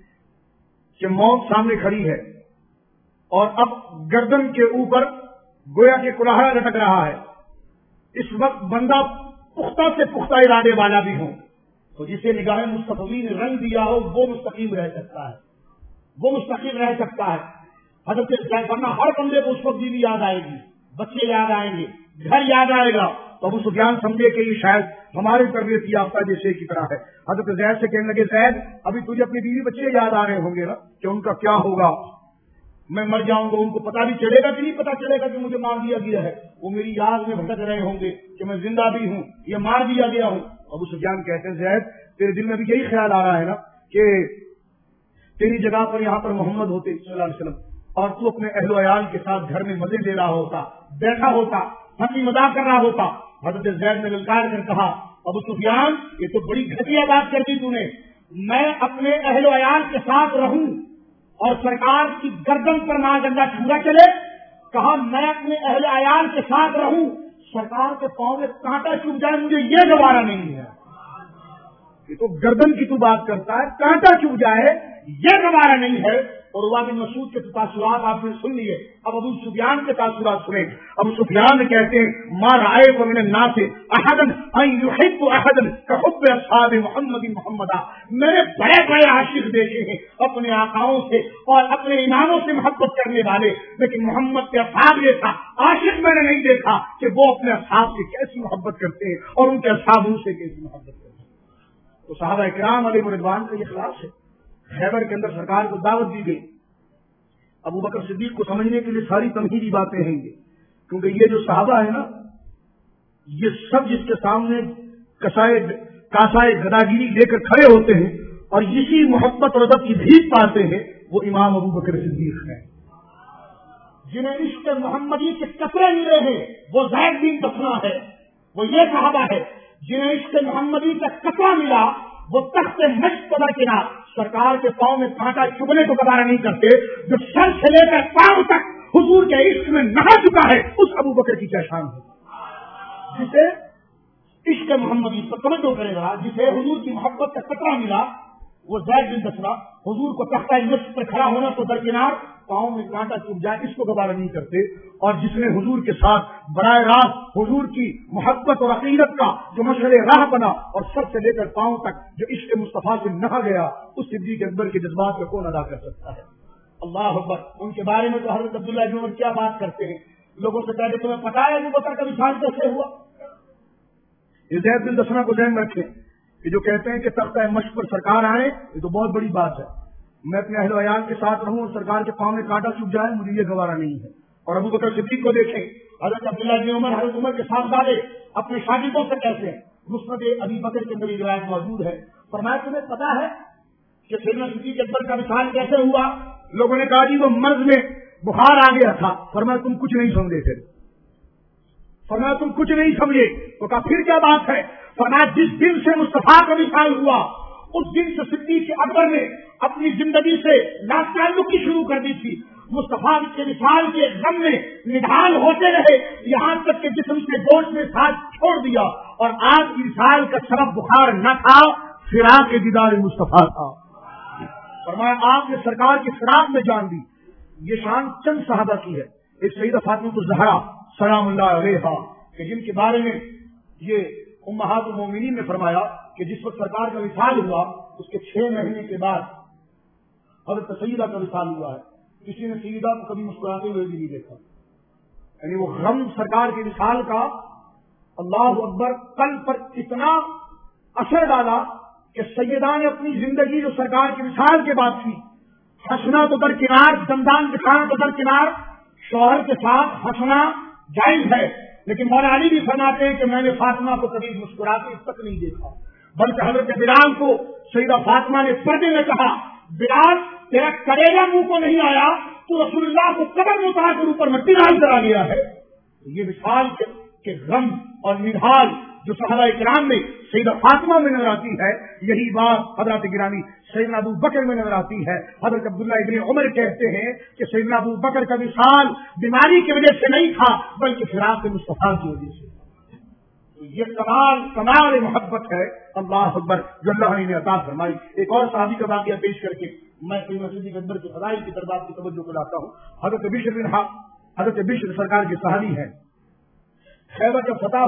کہ موت سامنے کھڑی ہے اور اب گردن کے اوپر گویا کے کلاہڑا لٹک رہا ہے. اس وقت بندہ پختہ سے پختہ ارادے والا بھی ہو تو جسے نگاہ مصطفی نے رنگ دیا ہو وہ مستقیم رہ سکتا ہے، وہ مستقیم رہ سکتا ہے. حضرت ورنہ ہر بندے کو اس وقت بیوی یاد آئے گی، بچے یاد آئیں گے، گھر یاد آئے گا. تو ابو سفیان سمجھے کہ یہ شاید ہمارے تربیت یافتہ جیسے کی طرح ہے. حضرت زید سے کہنے لگے زید ابھی تجھے اپنی بیوی بچے یاد آ رہے ہوں گے نا کہ ان کا کیا ہوگا، میں مر جاؤں گا ان کو پتا بھی چلے گا کہ نہیں پتا چلے گا کہ مجھے مار دیا گیا ہے، وہ میری یاد میں بھٹک رہے ہوں گے کہ میں زندہ بھی ہوں یا مار دیا گیا ہوں. ابو سفیان کہتے ہیں زید تیرے دل میں بھی یہی خیال آ رہا ہے نا کہ تیری جگہ پر یہاں پر محمد ہوتے صلی اللہ علیہ وسلم اور تو اپنے اہل و عیال کے ساتھ گھر میں مزے لے رہا ہوتا، بیٹھا ہوتا، ہنسی مذاق کر رہا ہوتا. حضرت زید نے للکار کر کہا ابو سفیان یہ تو بڑی گھٹیا بات کر دی تو نے، میں اپنے اہل و عیال کے ساتھ رہوں اور سرکار کی گردن پر نہ گندا چھوڑا چلے. کہا میں اپنے اہل عیال کے ساتھ رہوں سرکار کے پاؤں میں کانٹا چوب جائے مجھے یہ گوارا نہیں ہے. یہ تو گردن کی تو بات کرتا ہے، کانٹا چوب جائے یہ گوارا نہیں ہے. اور عروہ بن مسعود کے تاثرات آپ نے سن لیے، اب ابو سفیان کے تاثرات سنیں. ابو سفیان کہتے ہیں ما رأیت من الناس احدا ان يحب احدا كحب اصحاب محمد محمدا. میں نے بڑے بڑے عاشق دیکھے ہیں اپنے آقاؤں سے اور اپنے اماموں سے محبت کرنے والے، لیکن محمد کے اصحاب یہ تھا عاشق میں نے نہیں دیکھا کہ وہ اپنے اصحاب سے کیسی محبت کرتے ہیں اور ان کے اصحاب ان سے کیسی محبت کرتے ہیں. تو صحابہ کرام علیہ رضوان کا یہ خلاص ہے. خیبر کے اندر سرکار کو دعوت دی گئی. ابو بکر صدیق کو سمجھنے کے لیے ساری تمہیدی باتیں ہیں گی، کیونکہ یہ جو صحابہ ہے نا یہ سب جس کے سامنے कासाए गदागिरी लेकर खड़े होते हैं और इसी मोहब्बत और अदब की भीख पाते हैं, वो इमाम अबू बकर सिद्दीक हैं। जिन्हें इश्क मोहम्मदी के कतरे मिले हैं वो ज़ैद बिन दफना है, वो ये सहाबा है। जिन्हें इश्क मोहम्मदी का कतरा मिला वो तख्ते मश्क पर किनार सरकार के पांव में कांटा चुभने को गवारा नहीं करते। जो सर से लेकर पांव तक हुजूर के इश्क में नहा चुका है उस अबू बकर की क्या शान है। जिसे इश्क मोहम्मदी पर तवज्जो करेगा, जिसे हुजूर की मोहब्बत का कतरा मिला, वो ज़ैद बिन दफना हुजूर को तख्ता मश्क पर खड़ा होना तो दरकिनार, पांव में कांटा चुभ जाए इसको गवारा नहीं करते। और जिसने हुजूर के साथ बराह रास्त हुजूर की मोहब्बत और अकीदत का जो मशअले राह बना और सर से लेकर पांव तक जो इश्क मुस्तफा से नहा गया, उस सिद्दीक अकबर के जज्बात को कौन अदा कर सकता है। अल्लाह अकबर। उनके बारे में तो हज़रत अब्दुल्लाह इब्न उमर क्या बात करते हैं, लोगों से कहते तुम्हें पता है अबू बकर का विशाल कैसे हुआ। ज़ैद बिन दफना को ध्यान रखें कि जो कहते हैं कि तख्ता मश्क पर सरकार आए, ये तो बहुत बड़ी बात है। मैं अपने अहल वयाल के साथ रहूं और सरकार के पांव में कांटा चुभ जाए, मुझे ये गवारा नहीं है। और अबू बकर सिद्दीक को देखें, हज़रत अब्दुल्लाह इब्न उमर हज़रत उमर के साहबजादे अपने शागिर्दों से कहते हैं, मुस्नद अबी बकर के अंदर ये रिवायत मौजूद है, फरमाया तुम्हें पता है कि सैयदना सिद्दीक अकबर का विशाल कैसे हुआ। लोगों ने कहा जी वो मर्ज में बुखार आ गया था। फरमाया तुम कुछ नहीं समझे थे, फरमाया तुम कुछ नहीं समझे। तो कहा फिर क्या बात है। फरमाया जिस दिन से मुस्तफा का विशाल हुआ उस दिन से सिद्दीक अकबर ने अपनी जिंदगी से नाताल्लुकी शुरू कर दी थी। मुस्तफा के विशाल के गम में निढाल होते रहे, यहाँ तक के जिस्म से गोश्त में साथ छोड़ दिया। और आज विशाल का सबब बुखार न था, फिराक के दीदार मुस्तफा था। फरमाया आपने सरकार की फिराक में जान दी। ये शान चंद साहबा की है। एक सईदा फातिमा ज़हरा सलामुल्लाह अलैहा कि जिनके बारे में ये उम्महातुल मोमिनीन ने फरमाया कि जिस वक्त सरकार का विशाल हुआ उसके 6 महीने के बाद हज़रत सईदा का विशाल हुआ है। किसी ने सईदा को कभी मुस्कुराते हुए भी नहीं देखा। यानी वो गम सरकार के विशाल का अल्लाह अकबर कल पर इतना असर डाला कि सैयदा ने अपनी जिंदगी जो सरकार के विशाल के बाद थी, हंसना तो दरकिनार, दमदान दिखाना तो दरकिनार, शौहर के साथ हंसना जायज है, लेकिन मौला अली भी फरमाते हैं कि मैंने फातिमा को कभी मुस्कुराते तक नहीं देखा। बल्कि हजरत बिलाल को सईदा फातिमा ने पर्दे में कहा, बिलाल तेरा करेगा मुंह को नहीं आया, तो रसूलुल्लाह को कब्र में उतार कर ऊपर मट्टी डाल करा लिया है। ये विशाल के गम और निढाल जो सहाबा इकराम में सईदा फातिमा में नजर आती है, यही बात हजरत गिरामी सैयदना अबू बकर में नजर आती है। हजरत अब्दुल्लाह इब्न उमर कहते हैं कि सैयदना अबू बकर का विशाल बीमारी की वजह से नहीं था, बल्कि फिराक मुस्तफा की वजह से। तो ये कमाल मोहब्बत है अल्लाह अकबर जो अल्लाह ने अता फरमाई। एक और सहाबी का वाक़या पेश करके मैं सिद्दीक अकबर के फज़ाइल की तरफ की तवज्जो को लाता हूँ। हजरत बिश्र सरकार के सहाबी हैं। खैबर जब फतह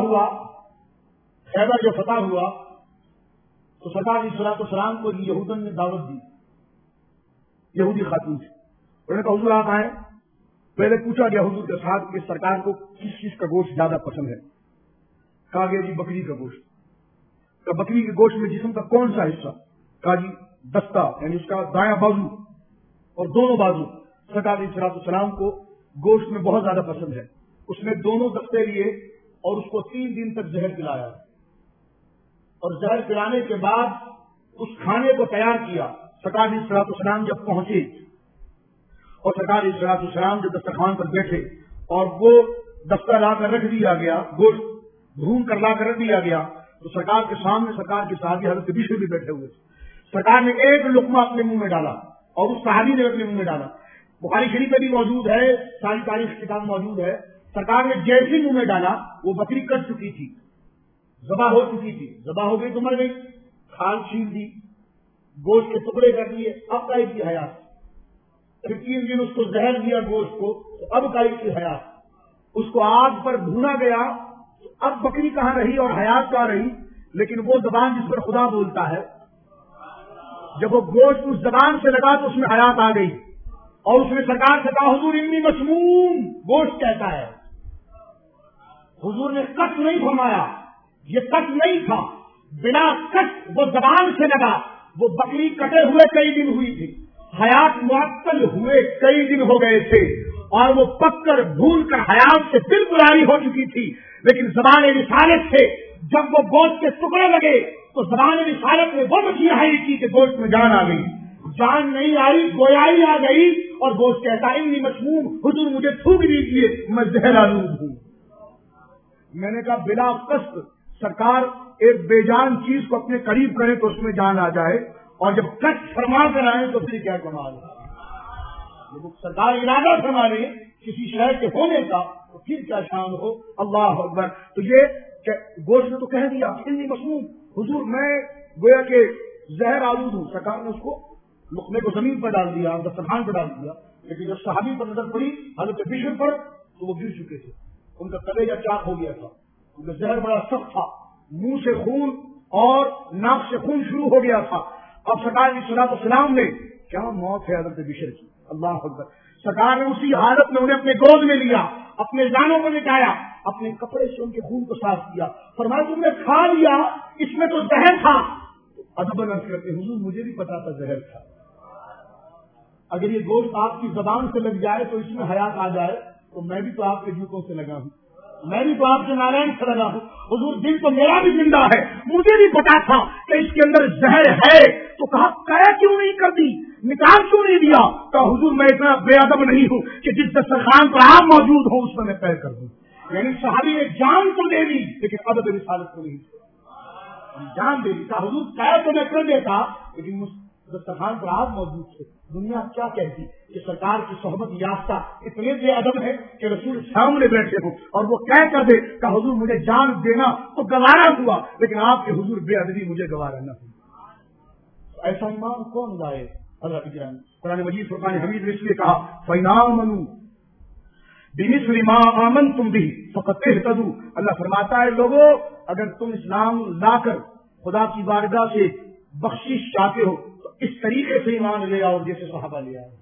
हुआ तो सरकार सलाम को यहूदन ने दावत दी। यहूदी खातून से उन्होंने कहा हुजूर आप आए। पहले पूछा गया हुजूर के साथ कि सरकार को किस चीज का गोश्त ज्यादा पसंद है। कहा गया जी बकरी का गोश्त। तो बकरी के गोश्त में जिस्म का कौन सा हिस्सा? कहा जी दस्ता, यानी उसका दायां बाजू और दोनों बाजू। सरकार सलाम को गोश्त में बहुत ज्यादा पसंद है। उसने दोनों दस्ते लिए और उसको 3 दिन तक जहर पिलाया और जहर पिलाने के बाद उस खाने को तैयार किया। सरकार सलाम जब पहुंचे और सरकार सलाम जब दस्तरखान पर बैठे और वो दस्ता लाकर रख दिया गया, गोश्त भून कर लाकर रख दिया गया, तो सरकार के सामने सरकार के साहबी हज़रत बिश्र भी बैठे हुए। सरकार ने एक लुकमा अपने मुंह में डाला और उस सहाबी ने अपने मुंह में डाला। बुखारी शरीफ में भी मौजूद है, सारी तारीख किताब मौजूद है। सरकार ने जैसे मुंह में डाला वो बकरी कट चुकी थी, ज़बा हो चुकी थी। ज़बा हो गई तो मर गई। खाल छीन दी, गोश्त के टुकड़े कर दिए, अब काई की हयात। फिर 3 दिन उसको जहर दिया गोश्त को, तो अब काई की हयात। उसको आग पर भूना गया, तो अब बकरी कहाँ रही और हयात कहाँ रही। लेकिन वो जबान जिस पर खुदा बोलता है, जब वो गोश्त उस जबान से लगा तो उसमें हयात आ गई और उसने सरकार से कहा हुजूर इन्नी मसमूम गोश्त कहता है। हुजूर ने कट नहीं फरमाया, ये कट नहीं था, बिना कट वो जबान से लगा। वो बकरी कटे हुए कई दिन हुई थी, हयात मुअत्तल हुए कई दिन हो गए थे और वो पककर भून कर हयात से बिल्कुल आरी हो चुकी थी। लेकिन ज़बान रिसालत से جب وہ گوشت کے ٹکڑے لگے تو زبان رسالت میں وہ مچھلی آئی تھی کہ گوشت میں جان آ گئی. جان نہیں آئی، گویائی آ گئی اور گوشت کہتا انی مسموم، حضور مجھے تھوک دیجیے، میں زہر آلود ہوں. میں نے کہا بلا قصد سرکار ایک بے جان چیز کو اپنے قریب کرے تو اس میں جان آ جائے، اور جب کٹ فرما کر آئے تو پھر کیا کمال ہے. جب سرکار ارادہ فرما لے کسی شہر کے ہونے کا تو پھر کیا شان ہو. اللہ اکبر. تو یہ گوشت نے تو کہہ دیا انی مسموم، حضور میں گویا کہ زہر آلود ہوں. سرکار نے اس کو لقمے کو زمین پر ڈال دیا، دسترخوان پر ڈال دیا. لیکن جب صحابی پر نظر پڑی حضرت بشر پر تو وہ گر چکے تھے، ان کا کلیجہ چاک ہو گیا تھا، ان کا زہر بڑا سخت تھا، منہ سے خون اور ناک سے خون شروع ہو گیا تھا. اب سرکار علیہ الصلوۃ والسلام نے کیا موت ہے حضرت بشر کی. اللہ اکبر. سرکار نے اسی حالت میں انہیں اپنے گود میں لیا، اپنے جانوں کو مٹایا، اپنے کپڑے سے ان کے خون کو صاف کیا. فرمایا تم نے کھا لیا، اس میں تو زہر تھا. ادب نہ کرتے حضور مجھے بھی پتا تھا زہر تھا. اگر یہ گوشت آپ کی زبان سے لگ جائے تو اس میں حیات آ جائے تو میں بھی تو آپ کے جوتوں سے لگا ہوں، میں بھی تو آپ کے نالین سے لگا ہوں. حضور دل تو میرا بھی زندہ ہے، مجھے بھی پتا تھا کہ اس کے اندر زہر ہے. تو کہا قے کیوں نہیں کر دی، نکال کیوں نہیں دیا؟ کہا حضور میں اتنا بے ادب نہیں ہوں کہ جس دسترخوان پر آپ موجود ہوں اس میں قے کر دوں. یعنی صحابی نے جان تو دے دی لیکن ادب رسالت کو نہیں جان دے دی. کہا حضور قے تو میں کر دیتا لیکن دسترخوان پر آپ موجود تھے. دنیا کیا کہتی کہ سرکار کی صحبت یافتہ اتنے بے ادب ہے کہ رسول سامنے بیٹھے ہوں اور وہ کہہ کر دے کہ حضور مجھے جان دینا تو گوارا ہوا لیکن آپ کے حضور بے ادبی مجھے گوارا نہ ہوا. ایسا ایمان کون لائے؟ حضرت گرامی قرآن مجید فرقان حمید نے اس لیے کہا فَإِنْ بِمِثْلِ مَا آمَنْتُمْ بِهِ فَقَدْ اهْتَدُوا. اللہ فرماتا ہے لوگوں اگر تم اسلام لا کر خدا کی بارگاہ سے بخشش چاہتے ہو تو اس طریقے سے ایمان لے آؤ جیسے صحابہ لے آئے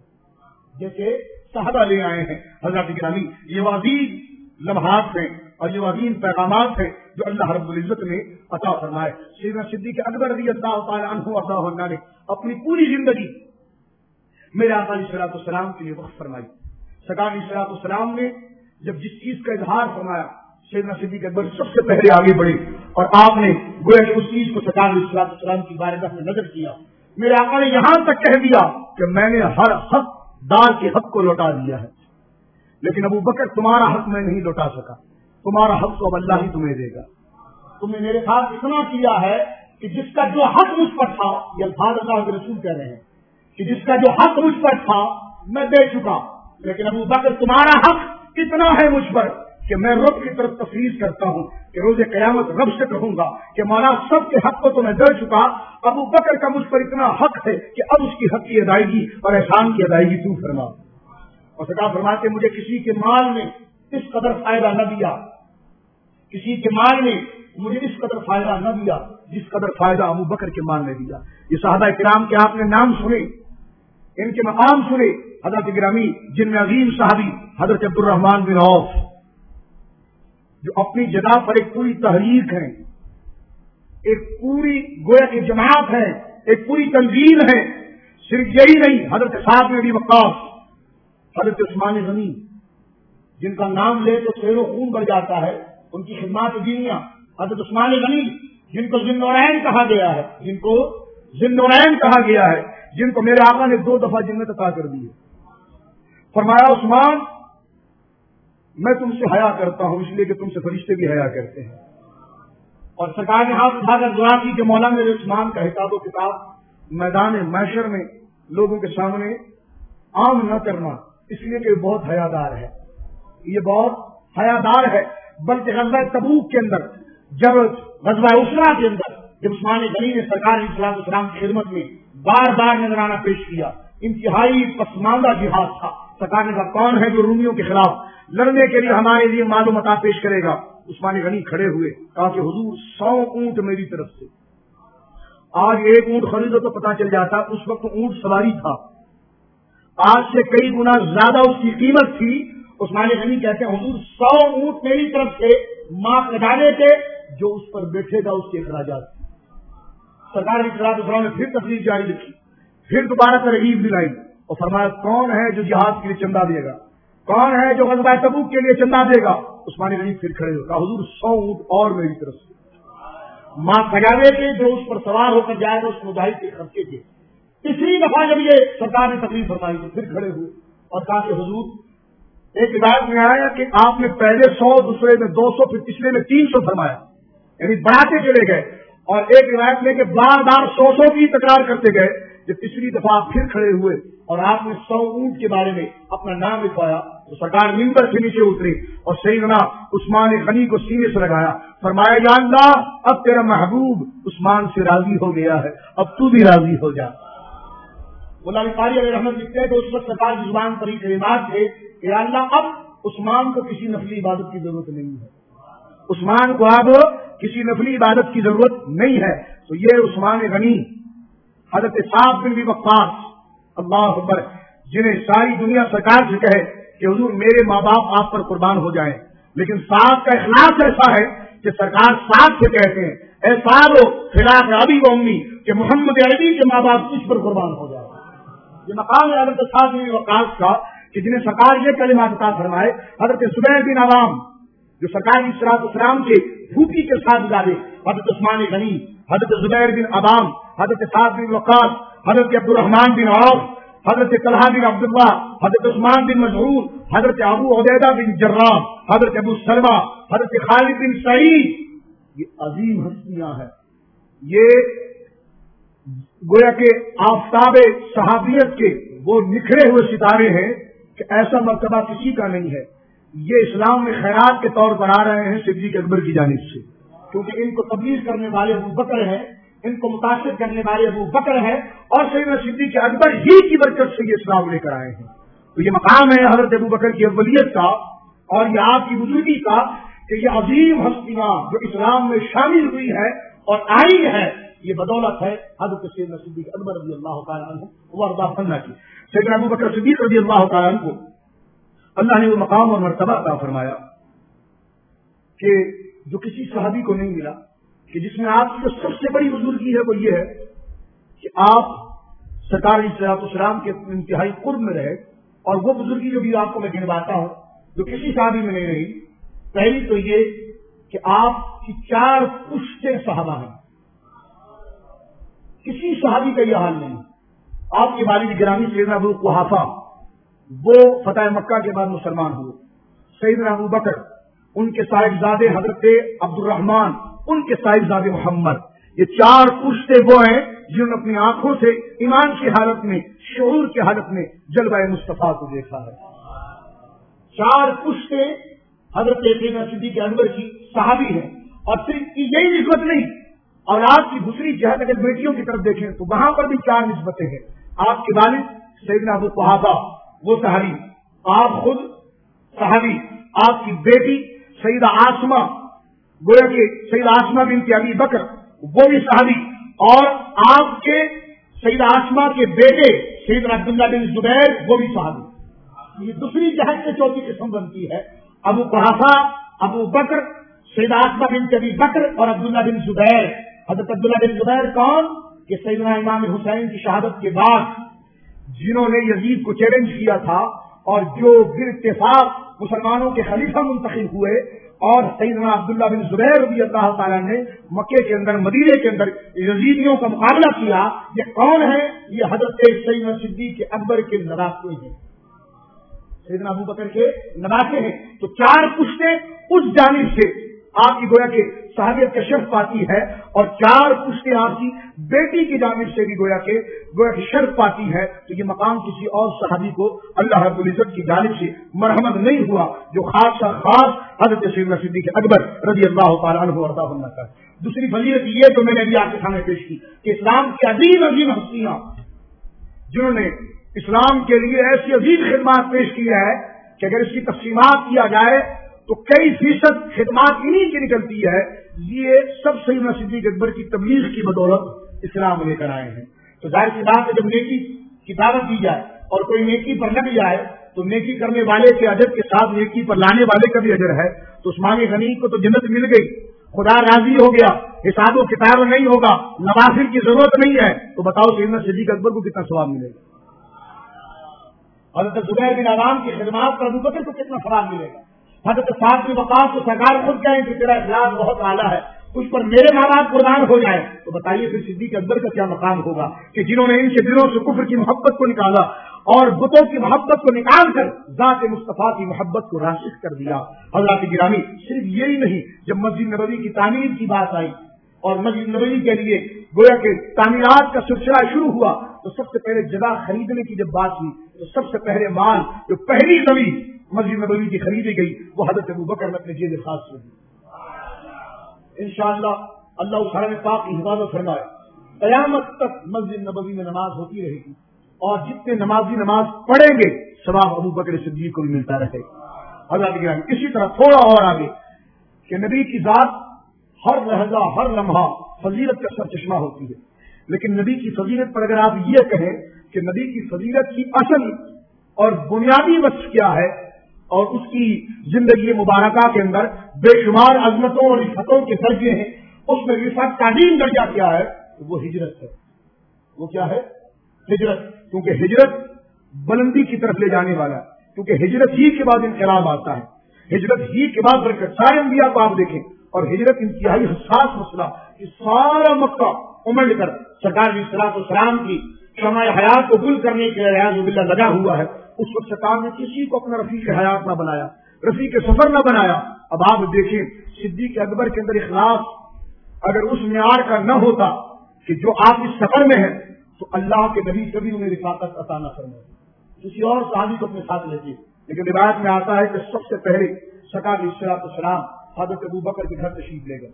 ہیں. حضرت گرامی یہ عظیم لمحات ہیں اور یہ عظیم پیغامات ہیں جو اللہ رب العزت نے عطا فرمائے. سیدنا صدیق اکبر رضی اللہ تعالی عنہ وارضاہ نے اپنی پوری زندگی میرے آقا علیہ الصلوۃ والسلام کے لیے وقف فرمائی. سرکار علیہ الصلوۃ والسلام نے جب جس چیز کا اظہار فرمایا سیدنا صدیق اکبر سب سے پہلے آگے بڑھے اور آپ نے گویا کہ اس چیز کو سرکار علیہ الصلوۃ والسلام کی بارگاہ میں نظر کیا. میرے آقا نے یہاں تک کہہ دیا کہ میں نے ہر حق دار کے حق کو لوٹا دیا ہے لیکن ابو بکر تمہارا حق میں نہیں لوٹا سکا، تمہارا حق تو اب اللہ ہی تمہیں دے گا. تم نے میرے ساتھ اتنا کیا ہے کہ جس کا جو حق مجھ پر تھا، یہ الفاظ اللہ کے رسول کہہ رہے ہیں کہ جس کا جو حق مجھ پر تھا میں دے چکا، لیکن ابو بکر تمہارا حق اتنا ہے مجھ پر کہ میں رب کی طرف تفویض کرتا ہوں کہ روز قیامت رب سے کہوں گا کہ مولا سب کے حق کو تو میں دے چکا، ابو بکر کا مجھ پر اتنا حق ہے کہ اب اس کی حق کی ادائیگی اور احسان کی ادائیگی تو فرما. اور سرکار فرماتے مجھے کسی کے مال نے اس قدر فائدہ نہ دیا، کسی کے مال نے مجھے اس قدر فائدہ نہ دیا جس قدر فائدہ ابو بکر کے مال نے دیا. یہ صحابہ کرام کے آپ نے نام سنے، ان کے مقام سنے. حضرت گرامی جن میں عظیم صحابی حضرت عبد الرحمن بن عوف جو اپنی جگہ پر ایک پوری تحریک ہے، ایک پوری گویا کی جماعت ہے، ایک پوری تنظیم ہے. صرف یہی نہیں، حضرت سعد بن ابی وقاص، حضرت عثمان غنی جن کا نام لے تو سیر و خون بڑھ جاتا ہے، ان کی خدمات دینیا. حضرت عثمان غنی جن کو ذی النورین کہا گیا ہے، جن کو میرے آقا نے 2 دفعہ جنت عطا کر دی ہے. فرمایا عثمان میں تم سے حیا کرتا ہوں اس لیے کہ تم سے فرشتے بھی حیا کرتے ہیں. اور سرکار نے ہاتھ اٹھا کر دعا کی کہ مولا میرے عثمان کا حساب و کتاب میدان محشر میں لوگوں کے سامنے عام نہ کرنا، اس لیے کہ یہ بہت حیادار ہے، یہ بہت حیادار ہے. بلکہ غزوہ تبوک کے اندر، جب غزوہ اسرا کے اندر جب عثمان غنی نے سرکار علیہ الصلوۃ والسلام کی خدمت میں بار بار نذرانہ پیش کیا، انتہائی پسماندہ جہاد تھا. سرکار نے کہا کون ہے جو رومیوں کے خلاف لڑنے کے لیے ہمارے لیے معلومات پیش کرے گا؟ عثمان غنی کھڑے ہوئے، کہا کہ حضور 100 اونٹ میری طرف سے. آج ایک اونٹ خریدو تو پتا چل جاتا، اس وقت اونٹ سواری تھا، آج سے کئی گنا زیادہ اس کی قیمت تھی. عثمان غنی کہتے ہیں حضور 100 اونٹ میری طرف سے معاف لگانے کے جو اس پر بیٹھے گا اس کے اخراجات. سرکار علیہ الصلوۃ والسلام نے پھر تقریر جاری رکھی، پھر دوبارہ ترغیب دلائی اور فرمایا کون ہے جو جہاد کے لیے چندہ دے گا، کون ہے جو غزوہ تبوک کے لیے چندہ دے گا؟ عثمان غنی پھر کھڑے ہو کہا حضور 100 اونٹ اور میری طرف سے. ماں سجاوے کے جو اس پر سوار ہو کر جائے گا اس مجاہد کے خرچے کے. تیسری دفعہ جب یہ سرکار نے تقریر فرمائی تو پھر کھڑے ہوئے اور کہا کہ حضور, ایک روایت میں آیا کہ آپ نے پہلے 100, دوسرے میں 200, پھر تیسرے میں 300 فرمایا, یعنی بڑھاتے چلے گئے. اور ایک روایت میں کہ بار بار 100 کی تکرار کرتے گئے. جب تیسری دفعہ آپ پھر کھڑے ہوئے اور آپ نے 100 اونٹ کے بارے میں اپنا نام لکھوایا تو سرکار منبر سے نیچے اتری اور سیدنا عثمان غنی کو سینے سے لگایا, فرمایا یا اللہ اب تیرا محبوب عثمان سے راضی ہو گیا ہے, اب تو بھی راضی ہو جا. مولانا قاری علیہ رحمت لکھتے ہیں کہ اس وقت سرکار کی زبان پر کلمات تھے کہ یا اللہ اب عثمان کو کسی نفلی عبادت کی ضرورت نہیں ہے, عثمان کو اب کسی نفلی عبادت کی ضرورت نہیں ہے. تو یہ عثمان غنی حضرت صاحب بن ابی وقاص اللہ اکبر, جنہیں ساری دنیا سرکار سے کہے کہ حضور میرے ماں باپ آپ پر قربان ہو جائیں, لیکن صاحب کا اخلاص ایسا ہے کہ سرکار صاحب سے کہتے ہیں اے صاحب خلاف ابی و امی کہ محمد عربی کے ماں باپ تجھ پر قربان ہو جائے. یہ مقام ہے حضرت صاحب بن ابی وقاص کا کہ جنہیں سرکار یہ کلمات عطا فرمائے. حضرت زبیر بن عوام جو سرکار کی صلاۃ والسلام کے پھوپھی کے ساتھ گزارے, حضرت عثمان غنی, حضرت زبیر بن عوام, حضرت صاحب بن وقاص, حضرت عبد الرحمان بن عوف, حضرت طلحہ بن عبداللہ, حضرت عثمان بن مسعود, حضرت ابو عبیدہ بن جراح, حضرت ابو سلمہ, حضرت خالد بن سعید, یہ عظیم ہستیاں ہیں. یہ گویا کہ آفتاب صحابیت کے وہ نکھرے ہوئے ستارے ہیں کہ ایسا مرتبہ کسی کا نہیں ہے. یہ اسلام میں خیرات کے طور پر آ رہے ہیں صدیق اکبر کی جانب سے, کیونکہ ان کو تبلیغ کرنے والے ابو بکر ہیں, ان کو متاثر کرنے والے ابو بکر ہیں, اور سیدنا صدیق اکبر ہی کی برکت سے یہ اسلام لے کر آئے ہیں. تو یہ مقام ہے حضرت ابو بکر کی اولیت کا اور یہ آپ کی بزرگی کا کہ یہ عظیم ہستیاں جو اسلام میں شامل ہوئی ہے اور آئی ہے, یہ بدولت ہے حضرت سیدنا صدیق اکبر رضی اللہ تعالیٰ عنہ وارضاہ عنہ کی. سیدنا ابو بکر صدیق رضی اللہ تعالیٰ عنہ کو اللہ نے وہ مقام اور مرتبہ عطا فرمایا کہ جو کسی صحابی کو نہیں ملا, کہ جس میں آپ کی جو سب سے بڑی بزرگی ہے وہ یہ ہے کہ آپ سرکار علیہ الصلوۃ والسلام کے انتہائی قرب میں رہے. اور وہ بزرگی جو بھی آپ کو میں گنواتا ہوں جو کسی صحابی میں نہیں رہی, پہلی تو یہ کہ آپ کی 4 پشتے صحابہ ہیں, کسی صحابی کا یہ حال نہیں. آپ کے والد گرامی سیدنا ابو قحافہ وہ فتح مکہ کے بعد مسلمان ہوئے, سیدنا ابو بکر, ان کے صاحبزادے حضرت عبد الرحمان, ان کے صاحبزادے محمد, یہ 4 پشتے وہ ہیں جنہوں نے اپنی آنکھوں سے ایمان کی حالت میں, شعور کی حالت میں جلوہ مصطفیٰ کو دیکھا ہے. 4 پشتے حضرت سیدنا صدیق اکبر کی صحابی ہیں. اور صرف یہی نسبت نہیں, اور آپ کی دوسری جہت اگر بیٹیوں کی طرف دیکھیں تو وہاں پر بھی 4 نسبتیں ہیں. آپ کے والد سیدنا ابو قحافہ وہ صحابی, آپ خود صحابی, آپ کی بیٹی سیدہ آسمہ گویا کہ سیدہ آسمہ بنت ابی بکر وہ بھی صحابی, اور آپ کے سیدہ آسمہ کے بیٹے سیدنا عبداللہ بن زبیر وہ بھی صحابی. یہ دوسری جہت سے چوتھی قسم بنتی ہے. ابو قحافہ, ابو بکر, سیدہ آسمہ بنت ابی بکر اور عبداللہ بن زبیر. حضرت عبداللہ بن زبیر کون کہ سیدنا امام حسین کی شہادت کے بعد جنہوں نے یزید کو چیلنج کیا تھا اور جو پھر اتفاق مسلمانوں کے خلیفہ منتخب ہوئے, اور سیدنا عبداللہ بن زبیر رضی اللہ تعالیٰ نے مکے کے اندر مدینے کے اندر یزیدیوں کا مقابلہ کیا. یہ کون ہے؟ یہ حضرت سیدنا صدیق اکبر کے نواسے ہیں, سیدنا ابو بکر کے نواسے ہیں. تو 4 پشتے اس جانب سے آپ کی گویا کہ صحابیت کا شرف پاتی ہے, اور 4 پشتے آپ کی بیٹی کی جانب سے بھی گویا کہ شرف پاتی ہے. تو یہ مقام کسی اور صحابی کو اللہ رب العزت کی جانب سے مرحمت نہیں ہوا جو خاص خاص حضرت سیدنا صدیق اکبر رضی اللہ تعالیٰ عنہ وارضاہ عنہ کا. دوسری فضیلت یہ جو میں نے ابھی آپ کے سامنے پیش کی کہ اسلام کی عظیم عظیم ہستیاں جنہوں نے اسلام کے لیے ایسی عظیم خدمات پیش کی ہے کہ اگر اس کی تقسیمات کیا جائے تو کئی فیصد خدمات انہی کی نکلتی ہے. یہ سب سیدنا صدیق اکبر کی تبلیغ کی بدولت اسلام لے کر آئے ہیں. تو ظاہر سی بات ہے جب نیکی کی دعوت دی جائے اور کوئی نیکی پر لگ جائے تو نیکی کرنے والے کے اجر کے ساتھ نیکی پر لانے والے کا بھی اجر ہے. تو عثمان غنی کو تو جنت مل گئی, خدا راضی ہو گیا, حساب و کتاب نہیں ہوگا, نوافل کی ضرورت نہیں ہے. تو بتاؤ سیدنا صدیق اکبر کو کتنا ثواب ملے گا؟ حضرت زبیر بن عوام کی خدمات پر ابو بکر کو کتنا ثواب ملے گا؟ حضرت صاحب بن وقاص کو سرکار خود کہیں کہ تیرا اخلاص بہت اعلیٰ ہے, اس پر میرے ماں باپ قربان ہو جائے تو بتائیے پھر صدیق اکبر کا کیا مقام ہوگا کہ جنہوں نے ان کے دلوں سے کفر کی محبت کو نکالا اور بتوں کی محبت کو نکال کر ذات مصطفیٰ کی محبت کو راسخ کر دیا۔ حضرات گرامی، صرف یہی نہیں، جب مسجد نبوی کی تعمیر کی بات آئی اور مسجد نبوی کے لیے گویا کہ تعمیرات کا سلسلہ شروع ہوا تو سب سے پہلے جگہ خریدنے کی جب بات ہوئی تو سب سے پہلے مال جو پہلی زمین مسجد نبوی کی خریدی گئی وہ حضرت ابوبکر نے اپنے جیب خاص سے دی۔ انشاءاللہ اللہ تعالیٰ پاک کی حفاظت فرمائے، قیامت تک مسجد نبوی میں نماز ہوتی رہے گی اور جتنے نمازی نماز پڑھیں گے ثواب ابوبکر صدیق کو بھی ملتا رہے گا۔ حضرات گرامی، اسی طرح تھوڑا اور آگے کہ نبی کی ذات ہر لحظہ ہر لمحہ فضیلت کا سرچشمہ ہوتی ہے، لیکن نبی کی فضیلت پر اگر آپ یہ کہیں کہ نبی کی فضیلت کی اصل اور بنیادی وصف کیا ہے اور اس کی زندگی مبارکہ کے اندر بے شمار عظمتوں اور رفتوں کے درجے ہیں، اس میں رفت کا عظیم درجہ کیا ہے تو وہ ہجرت ہے۔ وہ کیا ہے؟ ہجرت، کیونکہ ہجرت بلندی کی طرف لے جانے والا ہے، کیونکہ ہجرت ہی کے بعد انقلاب آتا ہے، ہجرت ہی کے بعد برکت۔ سارے انبیاء کو آپ دیکھیں اور ہجرت انتہائی حساس مسئلہ کہ سارا مکہ امڑ کر سرکار علیہ الصلوۃ والسلام کی شمع حیات کو گل کرنے کے ریاض باللہ لگا ہوا ہے۔ اس وقت سرکار نے کسی کو اپنا رفیق حیات نہ بنایا، رفیق سفر نہ بنایا۔ اب آپ دیکھیں صدیق اکبر کے اندر اخلاص اگر اس معیار کا نہ ہوتا کہ جو آپ اس سفر میں ہیں تو اللہ کے نبی کبھی انہیں رفاقت عطا نہ فرمائے، کسی اور صحابی کو اپنے ساتھ لیتے۔ لیکن روایت میں آتا ہے کہ سب سے پہلے سرکار علیہ الصلوۃ والسلام حضرت ابوبکر کے گھر تشریف لے گئے۔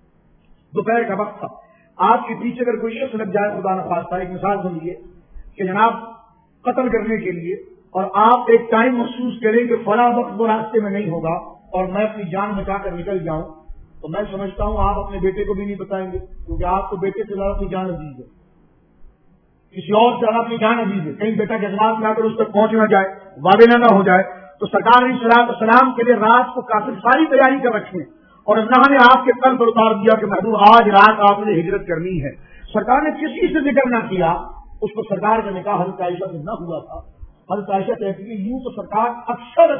دوپہر کا وقت تھا، آپ کے پیچھے اگر کوئی شخص لگ جائے خدا نخواستہ، ایک مثال سمجھیے کہ جناب قتل کرنے کے لیے اور آپ ایک ٹائم محسوس کریں کہ فلاں وقت وہ راستے میں نہیں ہوگا اور میں اپنی جان بچا کر نکل جاؤں، تو میں سمجھتا ہوں آپ اپنے بیٹے کو بھی نہیں بتائیں گے، کیونکہ آپ کو بیٹے سے زیادہ اپنی جان عزیز ہے، کسی اور سے زیادہ اپنی جان عزیز ہے، کہیں بیٹا جذبات میں آ کر اس تک پہنچ نہ جائے، وابلہ نہ ہو جائے۔ تو سرکار علیہ الصلوۃ والسلام کے لیے رات کو کافی ساری تیاری کر رکھی اور اللہ نے آپ کے قلب پر اتار دیا کہ محبوب آج رات آپ نے ہجرت کرنی ہے۔ سرکار نے کسی سے ذکر نہ کیا، اس کو سرکار کا نکاح حضرت عائشہ سے نہ ہوا تھا۔ حضرت عائشہ کہتی ہے یوں تو سرکار اکثر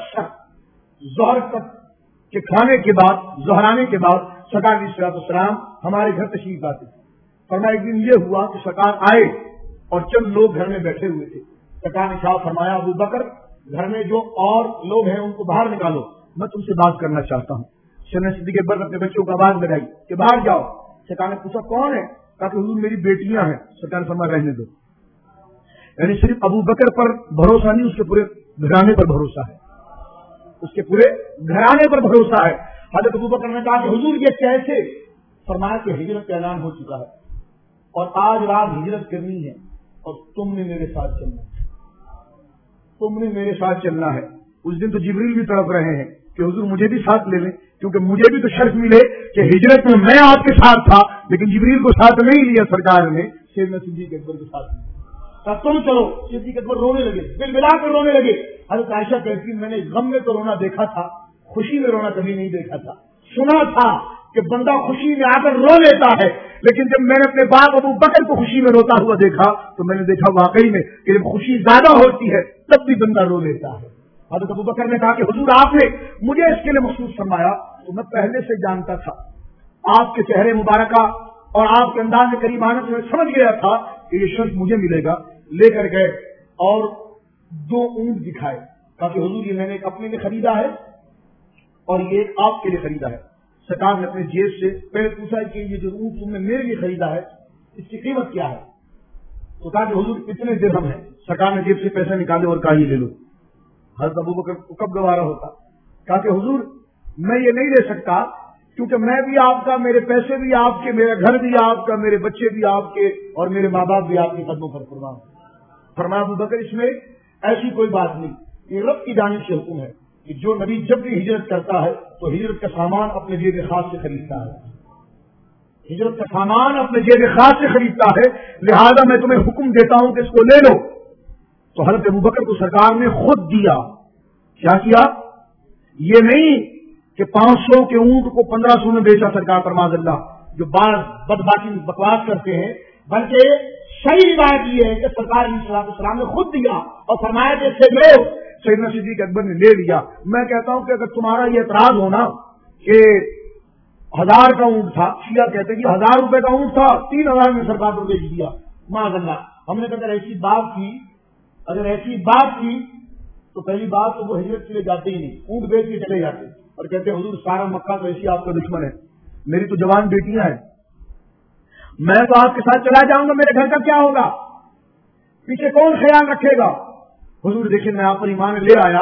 ظہر تک کے کھانے کے بعد، ظہرانے کے بعد سرکار علیہ الصلوۃ والسلام ہمارے گھر تشریف لاتے تھے۔ فرمایا ایک دن یہ ہوا کہ سرکار آئے اور چند لوگ گھر میں بیٹھے ہوئے تھے۔ سرکار نے کیا فرمایا، ابو بکر گھر میں جو اور لوگ ہیں ان کو باہر نکالو، میں تم سے بات کرنا چاہتا ہوں۔ صدیق اکبر نے اپنے بچوں کو آواز لگائی کہ باہر جاؤ۔ سرکار نے پوچھا کون ہے؟ کہا کہ حضور میری بیٹیاں ہیں۔ سرکار نے فرمایا رہنے دو، یعنی صرف ابو بکر پر بھروسہ نہیں، اس کے پورے گھرانے پر بھروسہ ہے، اس کے پورے گھرانے پر بھروسہ ہے۔ حضرت ابو بکر نے کہا کہ حضور یہ کیسے؟ فرمایا کہ ہجرت کا اعلان ہو چکا ہے اور آج رات ہجرت کرنی ہے اور تم نے میرے ساتھ چلنا ہے، تم نے میرے ساتھ چلنا ہے۔ اس دن تو جبریل بھی تڑپ رہے ہیں کہ حضور مجھے بھی ساتھ لے لیں، کیونکہ مجھے بھی تو شرف ملے کہ ہجرت میں میں آپ کے ساتھ تھا، لیکن جبریل کو ساتھ نہیں لیا سرکار نے، سیدنا صدیق اکبر کے ساتھ لیا۔ تم چلو۔ صدیق اکبر رونے لگے، بل بلا کر رونے لگے۔ حضرت عائشہ کہتی میں نے غم میں تو رونا دیکھا تھا، خوشی میں رونا کبھی نہیں دیکھا تھا۔ سنا تھا کہ بندہ خوشی میں آ کر رو لیتا ہے، لیکن جب میں نے اپنے باپ ابو بکر کو خوشی میں روتا ہوا دیکھا تو میں نے دیکھا واقعی میں کہ جب خوشی زیادہ ہوتی ہے تب بھی بندہ رو لیتا ہے۔ حضرت ابو بکر نے کہا کہ حضور آپ نے مجھے اس کے لیے مخصوص فرمایا تو میں پہلے سے جانتا تھا، آپ کے چہرے مبارکہ اور آپ کے انداز قریب آنے سے میں سمجھ گیا تھا کہ یہ شخص مجھے ملے گا۔ لے کر گئے اور 2 اونٹ دکھائے، کہا کہ حضور یہ میں نے اپنے لیے خریدا ہے اور یہ آپ کے لیے خریدا ہے۔ سرکار نے اپنے جیب سے پہلے پوچھا کہ یہ جو اونٹ تم نے میرے لیے خریدا ہے اس کی قیمت کیا ہے؟ تو کہا کہ حضور اتنے درہم ہے۔ سرکار نے جیب سے پیسے نکالے اور کہا یہ لے لو۔ حضرت ابو بکر کو کب گوارا ہوتا؟ کہا کہ حضور میں یہ نہیں لے سکتا کیونکہ میں بھی آپ کا، میرے پیسے بھی آپ کے، میرا گھر بھی آپ کا، میرے بچے بھی آپ کے اور میرے ماں باپ بھی آپ کے قدموں پر قربان۔ فرمایا ابو بکر اس میں ایسی کوئی بات نہیں، یہ رب کی جانب سے حکم ہے کہ جو نبی جب بھی ہجرت کرتا ہے تو ہجرت کا سامان اپنے جیب خاص سے خریدتا ہے، ہجرت کا سامان اپنے جیب خاص سے خریدتا ہے، لہذا میں تمہیں حکم دیتا ہوں کہ اس کو لے لو۔ تو حضرت ابوبکر کو سرکار نے خود دیا۔ کیا کیا؟ یہ نہیں کہ 500 کے اونٹ کو 1500 میں بیچا سرکار پر معاذ اللہ، جو بعض بدباطی بکواس کرتے ہیں، بلکہ صحیح بات یہ ہے کہ سرکار علیہ الصلوۃ والسلام نے خود دیا اور فرمایا کہ اسے لو۔ سیدنا صدیق اکبر نے لے لیا۔ میں کہتا ہوں کہ اگر تمہارا یہ اعتراض ہونا کہ 1000 का ऊँट था, शिया कहते हैं कि 1000 रुपए का ऊँट था, 3000 में सरकार को बेच दिया। माज़अल्लाह, हमने कहा अगर ऐसी बात की तो पहली बात तो वो हिजरत के लिए जाते ही नहीं, ऊँट बेच के चले जाते और कहते हुजूर सारा मक्का तो ऐसी आपका दुश्मन है, मेरी तो जवान बेटियां हैं, मैं तो आपके साथ चला जाऊंगा, मेरे घर का क्या होगा, पीछे कौन ख्याल रखेगा। हुजूर देखिए मैं आप पर ईमान ले आया,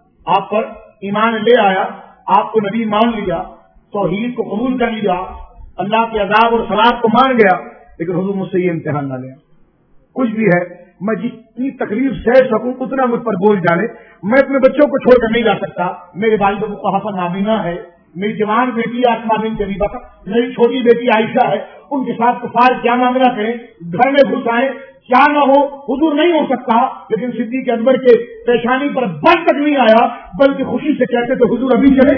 आपको नबी मान लिया, तौहीद को कबूल कर लिया, अल्लाह के अज़ाब और सलात को मान गया, लेकिन हुजूर मुझसे ये इम्तिहान ना लें, कुछ भी है मैं जितनी तकलीफ सह सकूं उतना मुझ पर बोझ डाले, मैं अपने बच्चों को छोड़कर नहीं जा सकता, मेरे वालिद मुक़फ़ा नाबीना है, मेरी जवान बेटी आसमा बिन्त अबी बकर, मेरी छोटी बेटी आयशा है, उनके साथ कुफार क्या मामला करें, घर में घुस आए क्या न हो, हुजूर नहीं हो सकता। लेकिन सिद्दीक़ अकबर के पेशानी पर बल तक नहीं आया, बल्कि खुशी से कहते थे हुजूर अभी चले।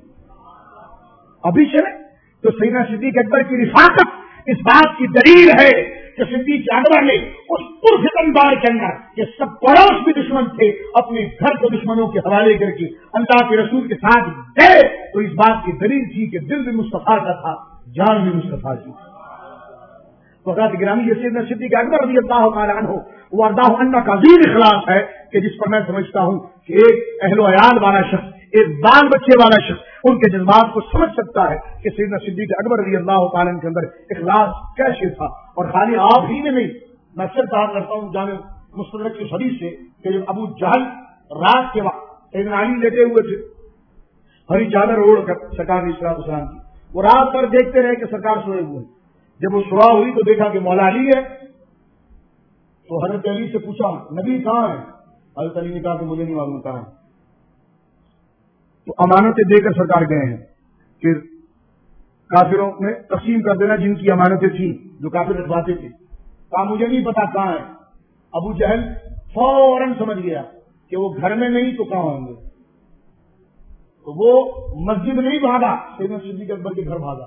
तो सैयदना सिद्दीक़ अकबर की रिफाकत इस बात की दलील है कि सिद्दीक़ अकबर ने उस पुरफितनदार के अंदर कि सब पड़ोस भी दुश्मन थे, अपने घर को दुश्मनों के हवाले करके अल्लाह के रसूल के साथ गए, तो इस बात की दलील थी कि दिल भी मुस्तफा का था, जान भी मुस्तफा की। वक़ात गिरामी ये सैयदना सिद्दीक़ अकबर रज़ियल्लाहु ताला अन्हु वरदाहु अन्ना का अज़ीम इखलास है कि जिस पर मैं समझता हूँ कि एक अहलो अयाल वाला शख्स, एक बाल बच्चे वाला शख्स उनके जज्बात को समझ सकता है कि सैयदना सिद्दीक़ अकबर रज़ियल्लाहु ताला अन्हु के अंदर इखलास कैसे था। और खाली आप ही में नहीं, मैं अक्सर कहा करता हूँ जाने मुस्तदरक की हदीस से कि जब अबू जहल रात के वक्त सैयदना अली लेटे हुए थे, हरी चादर ओढ़कर सरकार इस्लाम की, वो रात भर देखते रहे कि सरकार सोए हुए, जब वो सुबह हुई तो देखा कि मौला अली है, तो हजरत अली से पूछा नबी कहाँ है, हजरत अली ने कहा कि मुझे नहीं मालूम कहाँ है। तो अमानतें देकर सरकार गए हैं, फिर काफिरों में तकसीम कर देना जिनकी अमानतें थी, जो काफिर रखवाते थे, कहा मुझे नहीं पता कहाँ है। अबू जहल फौरन समझ गया कि वो घर में नहीं तो कहाँ होंगे, तो वो मस्जिद नहीं भागा, सैयदना सिद्दीक़ अकबर के घर भागा।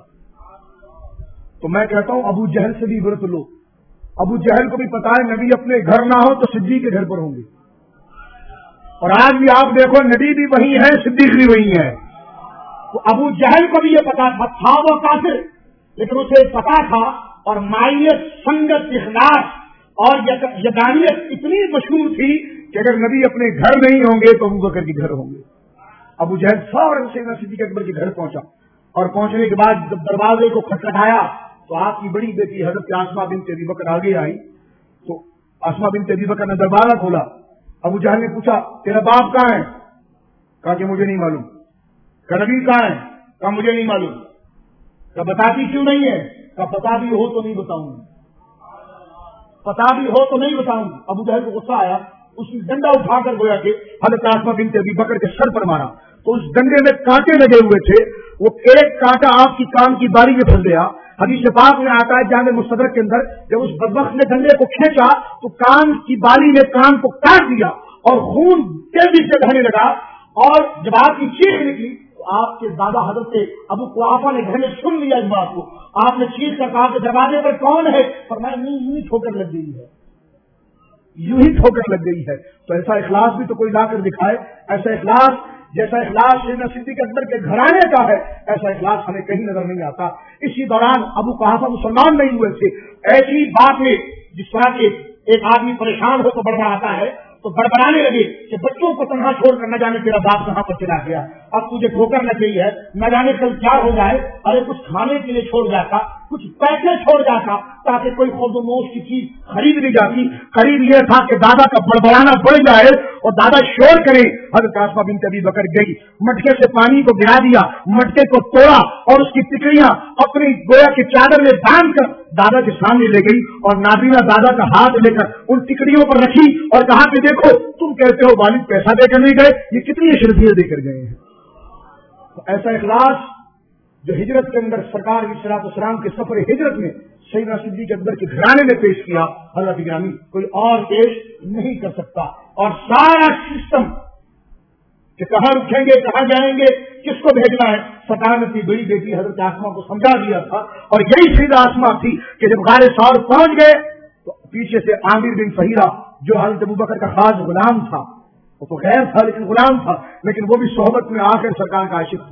तो मैं कहता हूं अबू जहल से भी इबरत लो, अबू जहल को भी पता है नबी अपने घर ना हो तो सिद्दीक़ के घर पर होंगे, और आज भी आप देखो नबी भी वही है, सिद्दीक़ भी वही है। तो अबू जहल को भी ये पता था वो काफिर, लेकिन उसे पता था, और माइयत, संगत, इखलास और यदानियत इतनी मशहूर थी कि अगर नबी अपने घर नहीं होंगे तो अबू बकर के घर होंगे। अबू जहल फौरन से सिद्दीक़ अकबर के घर पहुंचा, और पहुंचने के बाद जब दरवाजे को खटखटाया तो आपकी बड़ी बेटी हजरत आसमा बिन्त अबी बकर आगे आई। तो आसमा बिन्त अबी बकर ने दरवाजा खोला, अबू जहल ने पूछा तेरा बाप कहाँ है, कहा कि मुझे नहीं मालूम। कहा नबी कहाँ है, कहा मुझे नहीं मालूम। कहा बताती क्यों नहीं है, कहा पता भी हो तो नहीं बताऊंगी, पता भी हो तो नहीं बताऊंगी। अबू जहल को गुस्सा आया, उसने डंडा उठाकर गोया के हजरत आसमा बिन्त अबी बकर के सर पर मारा, तो उस डंडे में कांटे लगे हुए थे, वो एक कांटा आपकी कान की बारी में फंस गया। हदीस पाक में आता है जामे मुस्तदरक के अंदर, जब उस बदबख्त ने डंडे को खींचा तो कान की बाली ने कान को काट दिया और खून तेजी से बहने लगा, और जब आपकी चीख निकली तो आपके दादा हजरत अबू कुहाफा ने घर में सुन लिया इस बात को। आपने चीख कर कहा कि दरवाजे पर कौन है, फरमाया यूं ही ठोकर लग गई है, यूं ही ठोकर लग गई है। तो ऐसा इखलास भी तो कोई लाकर दिखाए, ऐसा इखलास जैसा इखलास सैयदना सिद्दीक़ अकबर के घराने का है, ऐसा इखलास हमें कहीं नजर नहीं आता। इसी दौरान अबू कुहाफा मुसलमान नहीं हुए थे। ऐसी बात है जिस तरह के एक आदमी परेशान हो तो बड़बड़ाता है, तो बड़बड़ाने लगे कि बच्चों को तन्हा छोड़कर न जाने तेरा बाप कहां पर चला गया, अब तुझे ठोकर न चाहिए है, न जाने कल क्या हो जाए। अरे कुछ खाने के लिए छोड़ जाता, कुछ पैसे छोड़ जाता ताकि कोई खुदोनोश की चीज खरीद ली जाती। खरीद यह था कि दादा का बड़बड़ाना बढ़ जाए और दादा शोर करे। हज़रत आसमा बिन्त अबी बकर गई, मटके से पानी को गिरा दिया, मटके को तोड़ा और उसकी टिकड़ियां अपनी गोया की चादर में बांध कर दादा के सामने ले गई, और नाबीना दादा का हाथ लेकर उन टिकड़ियों पर रखी और कहा कि देखो तुम कहते हो वालिद पैसा देकर नहीं गए, ये कितनी अशरफियत देकर गए हैं। तो ऐसा इखलास जो हिजरत के अंदर सरकार इस्लाम के सफर हिजरत में सैयदना सिद्दीक़ अकबर के घराने में पेश किया, हज़रत गिरामी कोई और पेश नहीं कर सकता। और सारा सिस्टम कि कहाँ रुकेंगे, कहाँ जाएंगे, किसको भेजना है, सरकार ने अपनी बड़ी बेटी हज़रत आसमा को समझा दिया था। और यही सैयदा आसमा थी कि जब गारे सौर पहुंच गए तो पीछे से आमिर बिन फहीरा जो हज़रत अबू बकर का खास गुलाम था, वो तो गैर था लेकिन गुलाम था, लेकिन वो भी सोहबत में आकर सरकार का आशिक था,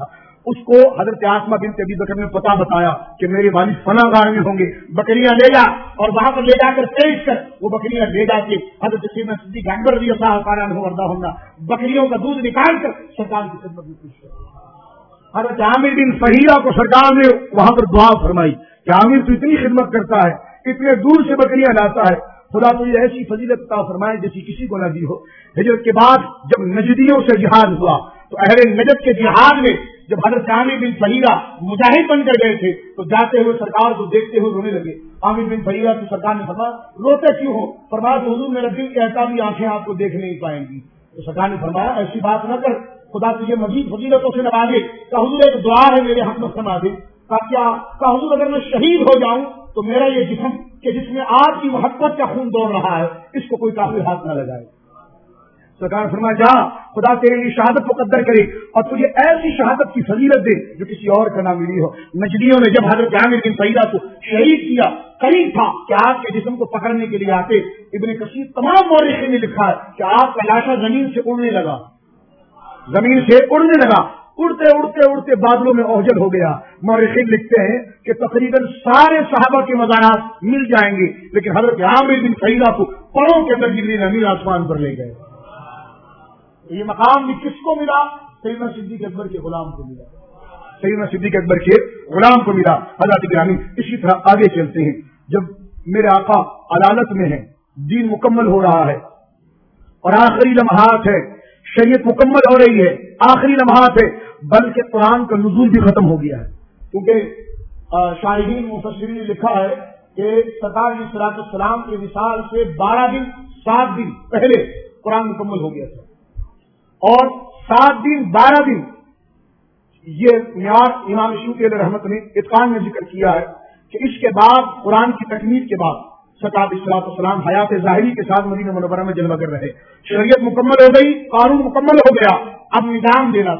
اس کو حضرت آسمہ بنت ابی بکر نے پتہ بتایا کہ میرے والد فلاں گاہ میں ہوں گے، بکریاں لے جا، اور وہاں پر لے جا کر پیش کر. وہ بکریاں لے جا کے حضرت سیدنا صدیق اکبر رضی اللہ تعالیٰ عنہ وارضاہ عنہ بکریوں کا دودھ نکال کر سرکار کی خدمت میں پیش کر. حضرت عامر بن فہیرہ کو سرکار نے وہاں پر دعا فرمائی کہ عامر تو اتنی خدمت کرتا ہے، اتنے دور سے بکریاں لاتا ہے، خدا تو یہ ایسی فضیلت عطا فرمائے جیسی کسی کو نہ دی ہو. ہجرت کے بعد جب نجدیوں سے جہاد ہوا تو اہل نجد کے جہاد میں جب حضرت عامر بن فہیرہ مجاہد بن کر گئے تھے تو جاتے ہوئے سرکار کو دیکھتے ہوئے رونے لگے. عامر بن فہیرہ کی سرکار نے فرمایا روتے کیوں ہو؟ فرمایا کہ حضور میرا دل کہتا بھی آنکھیں آپ کو دیکھ نہیں پائیں گی. تو سرکار نے فرمایا ایسی بات نہ کر، خدا تجھے مزید فضیلتوں سے نوازے. کہ حضور ایک دعا ہے میرے حق میں فرما دے. کیا حضور اگر میں شہید ہو جاؤں تو میرا یہ جسم کہ جس میں آپ کی محبت کا خون دوڑ رہا ہے اس کو کوئی کافر ہاتھ نہ لگائے. سرکار فرمایا جا خدا تیرے لیے شہادت مقدر کرے اور تجھے ایسی شہادت کی فضیلت دے جو کسی اور کا نہ ملی ہو. نجدیوں نے جب حضرت عامر بن فہیرہ کو شہید کیا، قریب تھا کہ آپ کے جسم کو پکڑنے کے لیے آتے. ابن کثیر تمام مورخین نے لکھا ہے کہ آپ کا لاشا زمین سے اڑنے لگا، زمین سے اڑنے لگا، اڑتے اڑتے اڑتے بادلوں میں اوجل ہو گیا. مورخین لکھتے ہیں کہ تقریباً سارے صحابہ کے مزارات مل جائیں گے لیکن حضرت عامر بن فہیرہ کو پروں کے اندر جبریل امین آسمان پر لے گئے. یہ مقام بھی کس کو ملا؟ سیدنا صدیق اکبر کے غلام کو ملا. سیدنا صدیق اکبر کے غلام کو ملا. حضرت گرامی اسی طرح آگے چلتے ہیں. جب میرے آقا عدالت میں ہیں، دین مکمل ہو رہا ہے اور آخری لمحات ہے، شریعت مکمل ہو رہی ہے، آخری لمحات ہے، بلکہ قرآن کا نزول بھی ختم ہو گیا ہے. کیونکہ شاہدین مفسرین نے لکھا ہے کہ سرکار علیہ الصلوۃ والسلام کے وصال سے 12 دن 7 دن پہلے قرآن مکمل ہو گیا تھا، اور 7 دن 12 دن یہ معیار امام شوقی علیہ رحمت نے اتقان میں ذکر کیا ہے کہ اس کے بعد قرآن کی تکمیل کے بعد سرکار علیہ الصلوۃ والسلام حیات ظاہری کے ساتھ مدینہ منورہ میں جلوہ کر رہے. شریعت مکمل ہو گئی، قانون مکمل ہو گیا، اب نظام دینا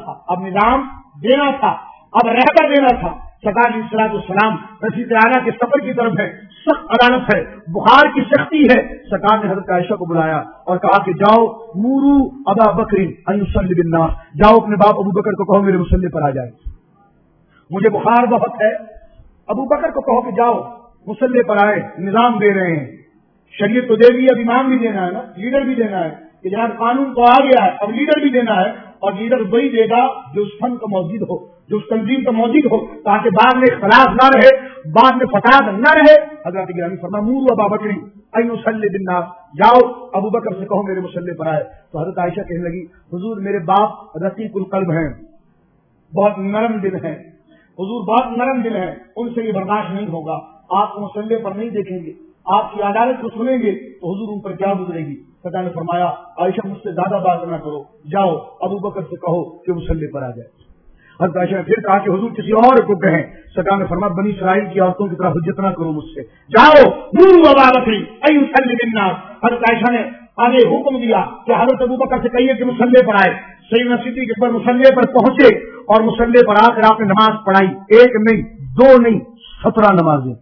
تھا، اب رہبر دینا تھا. سرکار علیہ الصلوۃ والسلام رشید اعلیٰ کے سفر کی طرف ہے، سخت عدالت ہے، بخار کی سختی ہے. سرکار نے حضرت عائشہ کو بلایا اور کہا کہ جاؤ مورو ابا بکر ان یصلی بالناس، جاؤ اپنے باپ ابو بکر کو کہو میرے مصلی پر آ جائے، مجھے بخار بہت ہے. ابو بکر کو کہو کہ جاؤ مصلی پر آئے، نظام دے رہے ہیں. شریعت تو دے دی، اب امام بھی دینا ہے نا، لیڈر بھی دینا ہے کہ جناب قانون تو آ گیا ہے، اب لیڈر بھی دینا ہے. اور لیڈر وہی دے گا جو اس فن کا موجود ہو، جو اس تنظیم کا موجود ہو، تاکہ بعد میں اختلاف نہ رہے، بعد میں فساد نہ رہے. حضرت گرامی فرمایا مورو ابا بکر ان یصلی بالناس، جاؤ ابو بکر سے کہو میرے مصلی پر آئے. تو حضرت عائشہ کہنے لگی حضور میرے باپ رقیق القلب ہیں، بہت نرم دل ہیں، حضور بہت نرم دل ہیں، ان سے یہ برداشت نہیں ہوگا، آپ کو مصلی پر نہیں دیکھیں گے، آپ کی عدالت کو سنیں گے تو حضور ان پر کیا گزرے گی. سرکار نے فرمایا عائشہ مجھ سے زیادہ بات نہ کرو، جاؤ ابو بکر سے کہو کہ مصلی پر آ جائے. حضرت عائشہ نے پھر کہا کہ حضور کسی اور کو کہیں. سرکار نے فرمایا بنی اسرائیل کی عورتوں کی طرح حجت نہ کرو مجھ سے، جاؤ مورو ابا بکر ان یصلی بالناس. حضرت عائشہ نے آگے حکم دیا کہ حضرت ابو بکر سے کہیے کہ مصلی پر آئے. سیدنا صدیق اکبر مصلی پر پہنچے اور مصلی پر آ کر آپ نے نماز پڑھائی. 1 نہیں 2 نہیں 17 نمازیں.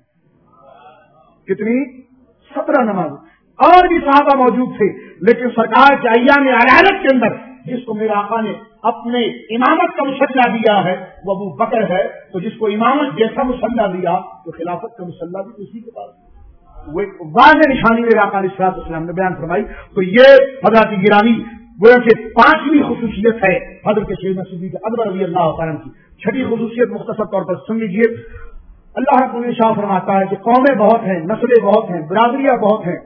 کتنی؟ 17 نمازیں. اور بھی صحابہ موجود تھے، لیکن سرکار کے ایام عدالت کے اندر جس کو میرے آقا نے اپنے امامت کا مسلح دیا ہے وہ ابو بکر ہے. تو جس کو امامت جیسا مسلح دیا تو خلافت کا مسلح بھی اسی کے پاس. وہ ایک واضح نشانی میرے آقا علیہ الصلوۃ والسلام نے بیان فرمائی. تو یہ حضرت گرامی گویا کہ 5ویں خصوصیت ہے حضرت سیدنا صدیق اکبر رضی اللہ تعالیٰ کی. 6ٹھی خصوصیت مختصر طور پر سن لیجیے. اللہ رب العزت فرماتا ہے کہ قومیں بہت ہیں، نسلیں بہت ہیں، برادریاں بہت ہیں.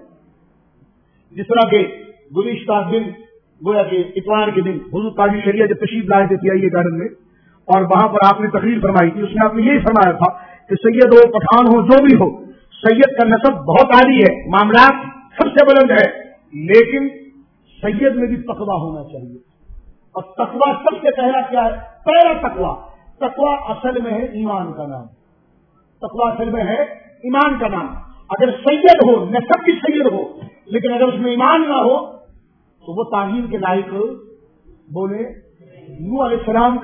جس طرح کے گزشتہ دن گویا کہ اتوار کے دن حضور قاضی شریعہ جب تشریف لائے تھے PIA گارڈن میں، اور وہاں پر آپ نے تقریر فرمائی تھی، اس میں آپ نے یہی فرمایا تھا کہ سید ہو پٹھان ہو جو بھی ہو، سید کا نسب بہت عالی ہے، معاملات سب سے بلند ہے، لیکن سید میں بھی تقویٰ ہونا چاہیے. اور تقویٰ سب سے پہلا کیا ہے؟ پہلا تقویٰ اصل میں ہے ایمان کا نام. تقویٰ اصل میں ہے ایمان کا نام. اگر سید ہو، نسب بھی سید ہو، لیکن اگر اس میں ایمان نہ ہو تو وہ تعظیم کے لائق بولے. نوح علیہ السلام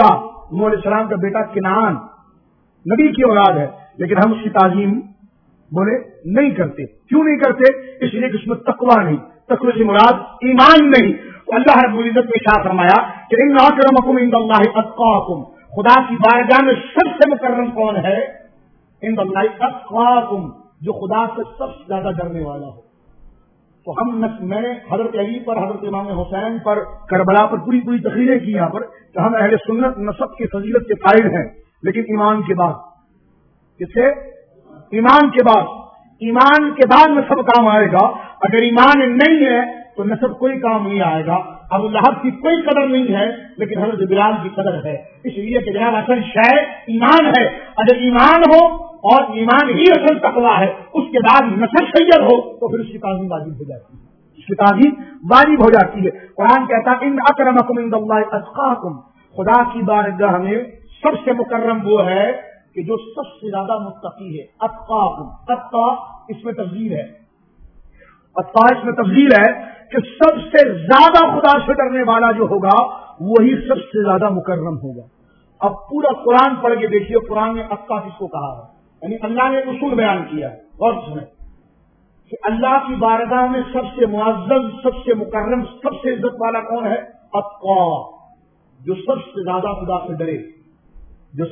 کا بیٹا کنعان نبی کی اولاد ہے، لیکن ہم اس کی تعظیم بولے نہیں کرتے. کیوں نہیں کرتے؟ اس لیے کہ اس میں تقویٰ نہیں. تقوی سے مراد ایمان نہیں. تو اللہ رب العزت نے ارشاد فرمایا کہ ان اکرمکم عند اللہ اتقاکم، خدا کی بارگاہ میں سب سے مکرم کون ہے؟ عند اللہ اتقاکم، جو خدا سے سب سے زیادہ ڈرنے والا ہو. تو میں نے حضرت علی پر، حضرت امام حسین پر، کربلا پر پوری تقریریں کی یہاں پر کہ ہم اہل سنت نسب کی فضیلت کے قائل ہیں، لیکن ایمان کے بعد کس سے؟ ایمان کے بعد نسب کام آئے گا. اگر ایمان نہیں ہے تو نسب کوئی کام نہیں آئے گا. ابو لہب کی کوئی قدر نہیں ہے لیکن حضرت بلال کی قدر ہے، اس لیے کہ جناب اصل شے ایمان ہے. اگر ایمان ہو اور ایمان ہی اصل تقویٰ ہے، اس کے بعد نسب سید ہو تو پھر اس کی تعظیم واجب ہو جاتی ہے. قرآن کہتا ہے ان اکرمکم عند اللہ اتقاکم، خدا کی بارگاہ میں سب سے مکرم وہ ہے کہ جو سب سے زیادہ متقی ہے. اتقاکم، اتقا اس میں تفضیل ہے، اتقا اس میں تفضیل ہے کہ سب سے زیادہ خدا سے ڈرنے والا جو ہوگا وہی سب سے زیادہ مکرم ہوگا. اب پورا قرآن پڑھ کے دیکھیے قرآن نے اتقا کس کو کہا ہے. یعنی اللہ نے اصول بیان کیا ہے اور سنیں کہ اللہ کی بارگاہ میں سب سے معزز، سب سے مکرم، سب سے عزت والا کون ہے؟ اتقا، جو سب سے زیادہ خدا سے ڈرے، جو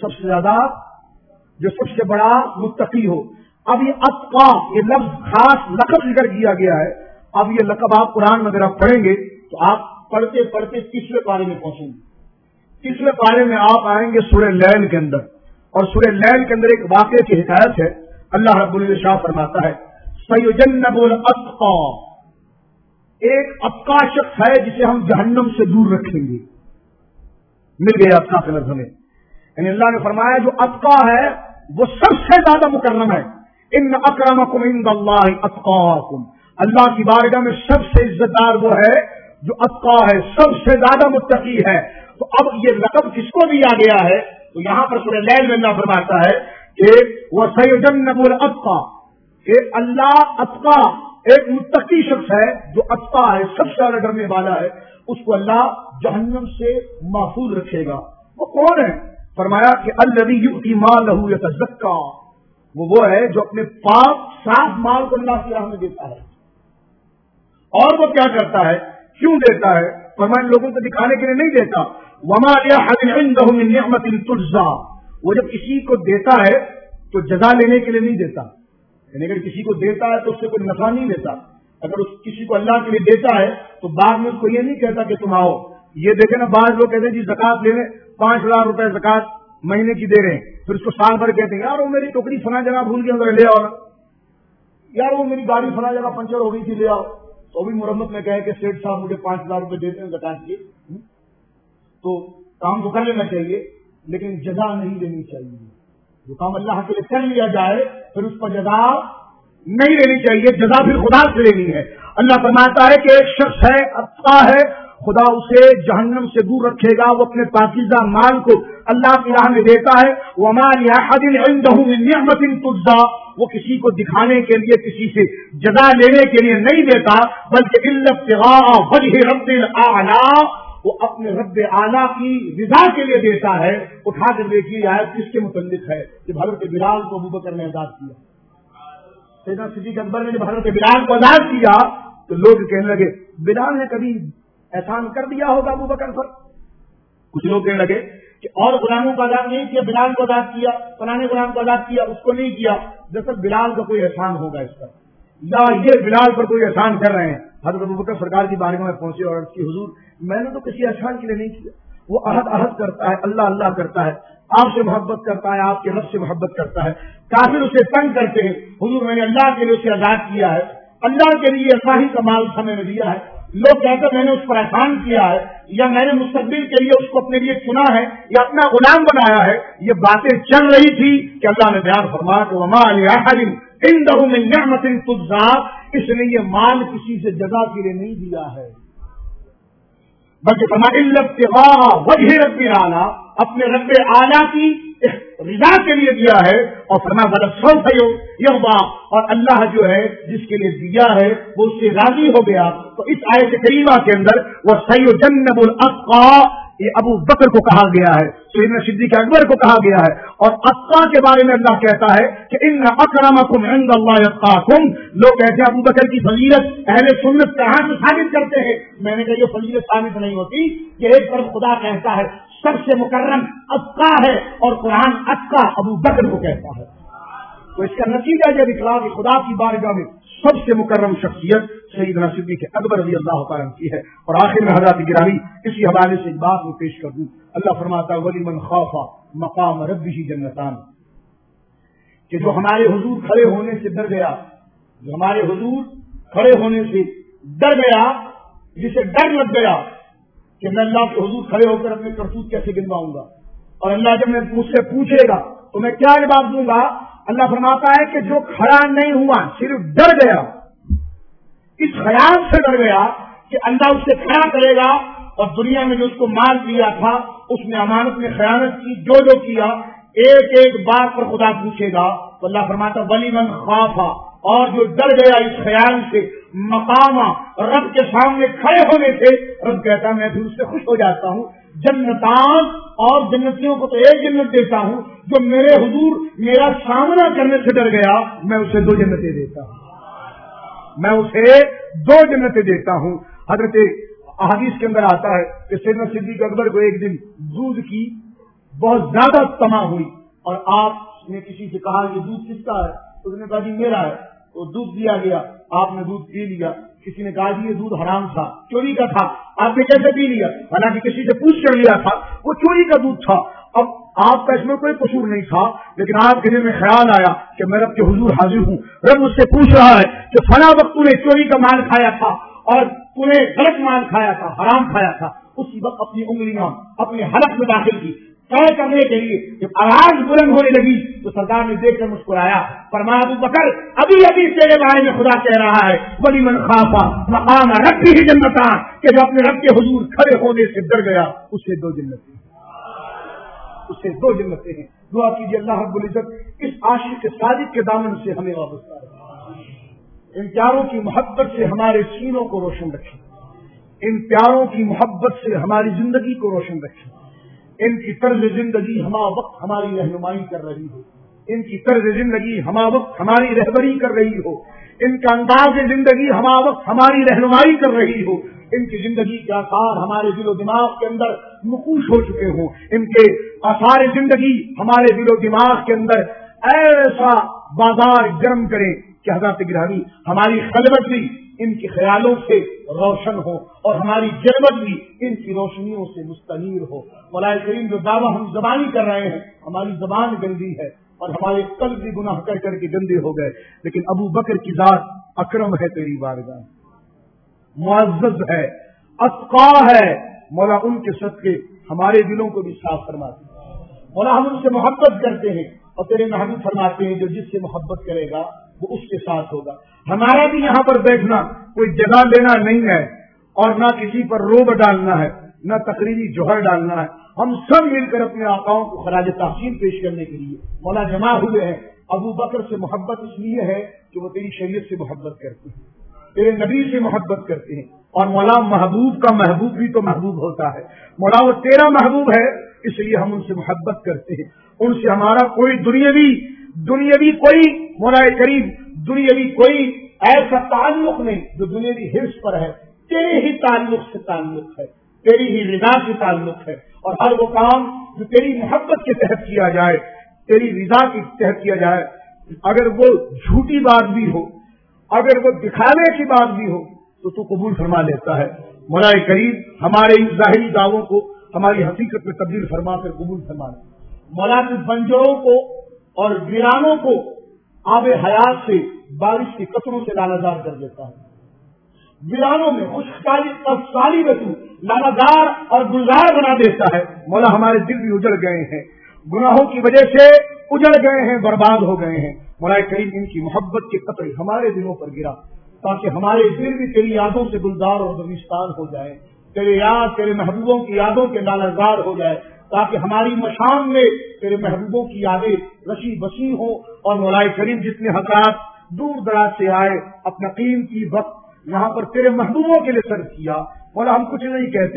سب سے بڑا متقی ہو. اب یہ اتقا یہ لفظ خاص لقب ذکر کیا گیا ہے. اب یہ لقب آپ قرآن میں اگر آپ پڑھیں گے تو آپ پڑھتے 30ویں پارے میں پہنچیں گے. 30ویں پارے میں آپ آئیں گے سورہ لیل کے اندر، اور سورہ لیل کے اندر ایک واقعے کی حکایت ہے. اللہ رب العزت فرماتا ہے سیجنب الاتقا، ایک اتقا شخص ہے جسے ہم جہنم سے دور رکھیں گے. مل گیا اتقا کا لفظ ہمیں. یعنی اللہ نے فرمایا جو اتقا ہے وہ سب سے زیادہ مکرم ہے. ان اکرمکم عند اللہ اتقاکم، اللہ کی بارگاہ میں سب سے عزت دار وہ ہے جو اتقا ہے، سب سے زیادہ متقی ہے. تو اب یہ لقب کس کو دیا گیا ہے؟ تو یہاں پر سورہ لیل میں اللہ فرماتا ہے کہ وہ سیجنب الاتقا، کہ اللہ اتقا ایک متقی شخص ہے جو اتقا ہے، سب سے زیادہ ڈرنے والا ہے، اس کو اللہ جہنم سے محفوظ رکھے گا. وہ کون ہے؟ فرمایا کہ الذی یؤتی مالہ یتزکا، وہ ہے جو اپنے پاک صاف مال کو اللہ کی راہ میں دیتا ہے. اور وہ کیا کرتا ہے، کیوں دیتا ہے؟ فرمایا لوگوں کو دکھانے کے لیے نہیں دیتا. وما لأحد عنده من نعمت تجزا، وہ جب کسی کو دیتا ہے تو جزا لینے کے لیے نہیں دیتا. یعنی اگر کسی کو دیتا ہے تو اس سے کوئی نفع نہیں لیتا. اگر اس کسی کو اللہ کے لیے دیتا ہے تو بعد میں اس کو یہ نہیں کہتا کہ تم آؤ. یہ دیکھیں نا بعض لوگ کہتے ہیں جی زکات لے لیں، 5,000 روپے زکات مہینے کی دے رہے ہیں، پھر اس کو سال بھر کہتے ہیں یار وہ میری ٹوکری فلاں جگہ بھول گیا ذرا لے آؤ نا، یار وہ میری گاڑی فلاں جگہ پنچر ہو گئی تھی لے آؤ. تو بھی مرمت میں کہے کہ سیٹ صاحب مجھے 5,000 روپے دیتے ہیں زکات کے، تو کام تو کر لینا چاہیے لیکن جزا نہیں دینی چاہیے. جو کام اللہ کے لیے کر لیا جائے پھر اس پر جزا نہیں لینی چاہیے، جزا پھر خدا سے لینی ہے. اللہ فرماتا ہے کہ ایک شخص ہے اتقا ہے، خدا اسے جہنم سے دور رکھے گا. وہ اپنے پاکیزہ مال کو اللہ کی راہ میں دیتا ہے. وما لأحد عنده من نعمت تجزا، وہ کسی کو دکھانے کے لیے، کسی سے جزا لینے کے لیے نہیں دیتا، بلکہ الا ابتغاء وجہ رب الاعلی، وہ اپنے رب اعلیٰ کی رضا کے لیے دیتا ہے. اٹھا کر دیکھیے آیت کس کے متعلق ہے کہ حضرت بلال کو ابوبکر نے آزاد کیا. سیدنا صدیق اکبر نے جب حضرت بلال کو آزاد کیا تو لوگ کہنے لگے بلال نے کبھی احسان کر دیا ہوگا ابوبکر پر. کچھ لوگ کہنے لگے کہ اور غلاموں کو آزاد نہیں کیا، بلال کو آزاد کیا، فلانے غلام کو آزاد کیا، اس کو نہیں کیا. دراصل بلال کا کوئی احسان ہوگا اس پر، یا یہ بلال پر کوئی احسان کر رہے ہیں. حضرت ابوبکر سرکار کی بارگاہ میں پہنچے اور اس کی حضور میں نے تو کسی احسان کے لیے نہیں کیا. وہ عہد کرتا ہے، اللہ اللہ کرتا ہے، آپ سے محبت کرتا ہے، آپ کے رب سے محبت کرتا ہے. کافر اسے تنگ کرتے ہیں، حضور میں نے اللہ کے لیے اسے آزاد کیا ہے، اللہ کے لیے اصلاحی کا مال سمے میں دیا ہے. لوگ کہتے ہیں میں نے اس پر احسان کیا ہے، یا میں نے مستقبل کے لیے اس کو اپنے لیے چنا ہے یا اپنا غلام بنایا ہے. یہ باتیں چل رہی تھی کہ اللہ نے بیان فرمایا کہ وما لأحد عنده من نعمت تجزا، اس نے یہ مال کسی سے جزا کے لیے نہیں دیا ہے، بلکہ فرمایا الا ابتغاء وجہ رب الاعلی، اپنے رب اعلیٰ کی رضا کے لیے دیا ہے. اور فرمایا سوف یرضی، اور اللہ جو ہے جس کے لیے دیا ہے وہ اس سے راضی ہو گیا. تو اس آیت کریمہ کے اندر وہ سیجنب الاتقا، یہ ابو بکر کو کہا گیا ہے, سیدنا صدیق اکبر کو کہا گیا ہے. اور اتقا کے بارے میں اللہ کہتا ہے کہ ان اکرمکم عند اللہ اتقاکم. لوگ کہتے ہیں ابو بکر کی فضیلت اہل سنت کہاں سے ثابت کرتے ہیں؟ میں نے کہا یہ فضیلت ثابت نہیں ہوتی کہ ایک طرف خدا کہتا ہے سب سے مکرم اتقا ہے اور قرآن اتقا ابو بکر کو کہتا ہے. تو اس کا نتیجہ یہ نکلا کہ خدا کی بارگاہ میں سب سے مکرم شخصیت سیدنا صدیق اکبر رضی اللہ تعالیٰ عنہ کی ہے. اور آخر میں حضرات گرامی اسی حوالے سے ایک بات میں پیش کر دوں. اللہ فرماتا ہے وَلِمَنْ خَافَ مَقَامَ رَبِّهِ جَنَّتَانِ, کہ جو ہمارے حضور کھڑے ہونے سے ڈر گیا, جو ہمارے حضور کھڑے ہونے سے ڈر گیا, جسے ڈر لگ گیا کہ میں اللہ کے حضور کھڑے ہو کر اپنے کرتوت کیسے گنواؤں گا, اور اللہ جب میں مجھ سے پوچھے گا تو میں کیا جواب دوں گا. اللہ فرماتا ہے کہ جو کھڑا نہیں ہوا صرف ڈر گیا, اس خیال سے ڈر گیا کہ اللہ اس سے کھڑا کرے گا, اور دنیا میں جو اس کو مال دیا تھا اس نے امانت میں خیانت کی, جو کیا ایک ایک بات پر خدا پوچھے گا. تو اللہ فرماتا وَلِمَنْ خَافَ, اور جو ڈر گیا اس خیال سے مقام رب کے سامنے کھڑے ہونے سے, رب کہتا میں پھر اس سے خوش ہو جاتا ہوں. جنتان, اور جنتیوں کو تو ایک جنت دیتا ہوں, جو میرے حضور میرا سامنا کرنے سے ڈر گیا میں اسے 2 جنتیں دیتا ہوں, میں اسے 2 جنتیں دیتا ہوں. حضرت احادیث کے اندر آتا ہے کہ سیدنا صدیق اکبر کو ایک دن دودھ کی بہت زیادہ تما ہوئی, اور آپ نے کسی سے کہا یہ دودھ کس کا ہے؟ اس نے کہا جی میرا ہے. وہ دودھ دیا گیا, آپ نے دودھ پی لیا. کسی نے کہا جی یہ دودھ حرام تھا, چوری کا تھا, آپ نے کیسے پی لیا؟ حالانکہ کسی سے پوچھ کر لیا تھا, وہ چوری کا دودھ تھا. اب آپ کا اس میں کوئی قصور نہیں تھا, لیکن آپ کے دل میں خیال آیا کہ میں رب کے حضور حاضر ہوں, رب مجھ سے پوچھ رہا ہے کہ فلاں وقت تو نے چوری کا مال کھایا تھا اور تو نے غلط مال کھایا تھا, حرام کھایا تھا. اسی وقت اپنی انگلیاں اپنے حلق میں داخل کی طے کرنے کے لیے. جب آواز بلند ہونے لگی تو سردار نے دیکھ کر مسکرایا, فرمایا ابو بکر ابھی تیرے بارے میں خدا کہہ رہا ہے وَلِمَنْ خَافَ مَقَامَ رَبِّهِ جَنَّتَانِ, کہ جو اپنے رب کے حضور کھڑے ہونے سے ڈر گیا اسے 2 جنتیں, اسے 2 جنتیں ہیں. دعا کیجیے اللہ رب العزت اس عاشق صادق کے دامن سے ہمیں وابستہ رکھے, ان پیاروں کی محبت سے ہمارے سینوں کو روشن رکھے, ان پیاروں کی محبت سے ہماری زندگی کو روشن رکھے. ان کی طرز زندگی ہما وقت ہماری رہنمائی کر رہی ہو, ان کی طرز زندگی ہما وقت ہماری رہبری کر رہی ہو, ان کا انداز زندگی ہما وقت ہماری رہنمائی کر رہی ہو, ان کی زندگی کے آثار ہمارے دل و دماغ کے اندر نقوش ہو چکے ہوں, ان کے آثار زندگی ہمارے دل و دماغ کے اندر ایسا بازار گرم کریں کہ حضرات گرامی ہماری خلوت بھی ان کے خیالوں سے روشن ہو اور ہماری جلوت بھی ان کی روشنیوں سے مستنیر ہو. مولا کریم جو دعویٰ ہم زبانی کر رہے ہیں, ہماری زبان گندی ہے اور ہمارے قلب بھی گناہ کر کر کے گندے ہو گئے, لیکن ابو بکر کی ذات اکرم ہے, تیری بارگاہ معزز ہے, اتقا ہے. مولا ان کے صدقے ہمارے دلوں کو بھی صاف فرماتے ہیں. مولا ہم ان سے محبت کرتے ہیں اور تیرے محبوب فرماتے ہیں جو جس سے محبت کرے گا وہ اس کے ساتھ ہوگا. ہمارا بھی یہاں پر بیٹھنا کوئی جگہ لینا نہیں ہے اور نہ کسی پر روب ڈالنا ہے, نہ تقریری جوہر ڈالنا ہے. ہم سب مل کر اپنے آقاؤں کو خراج تحسین پیش کرنے کے لیے مولا جمع ہوئے ہیں. ابو بکر سے محبت اس لیے ہے کہ وہ تیری شریعت سے محبت کرتے ہیں, تیرے نبی سے محبت کرتے ہیں, اور مولا محبوب کا محبوب بھی تو محبوب ہوتا ہے. مولا وہ تیرا محبوب ہے, اس لیے ہم ان سے محبت کرتے ہیں. ان سے ہمارا کوئی دنیاوی کوئی مولا کریم دنیاوی کوئی ایسا تعلق نہیں جو دنیاوی حرص پر ہے. تیرے ہی تعلق سے تعلق ہے, تیری ہی رضا سے تعلق ہے, اور ہر وہ کام جو تیری محبت کے تحت کیا جائے, تیری رضا کے تحت کیا جائے, اگر وہ جھوٹی بات بھی ہو, اگر وہ دکھانے کی بات بھی ہو تو قبول فرما لیتا ہے. مولا کریم ہمارے ان ظاہری دعووں کو ہماری حقیقت میں تبدیل فرما کر قبول فرما لے. مولا کے بنجروں کو اور ویرانوں کو آب حیات سے بارش کے قطروں سے لالہدار کر دیتا ہے. ویرانوں میں خوشحالی میں تو لالہدار اور گلزار بنا دیتا ہے. مولا ہمارے دل بھی اجڑ گئے ہیں, گناہوں کی وجہ سے اجڑ گئے ہیں, برباد ہو گئے ہیں. مولا کریم ان کی محبت کے قطرے ہمارے دلوں پر گرا تاکہ ہمارے دل بھی تیری یادوں سے گلزار اور گلستان ہو جائے, تیرے یاد تیرے محبوبوں کی یادوں کے لالہدار ہو جائے, تاکہ ہماری مشام میں تیرے محبوبوں کی یادیں رشی بسی ہوں. اور مولا کریم جتنے حضرات دور دراز سے آئے, اپنا قیمتی وقت یہاں پر تیرے محبوبوں کے لیے صرف کیا, مولا ہم کچھ نہیں کہتے,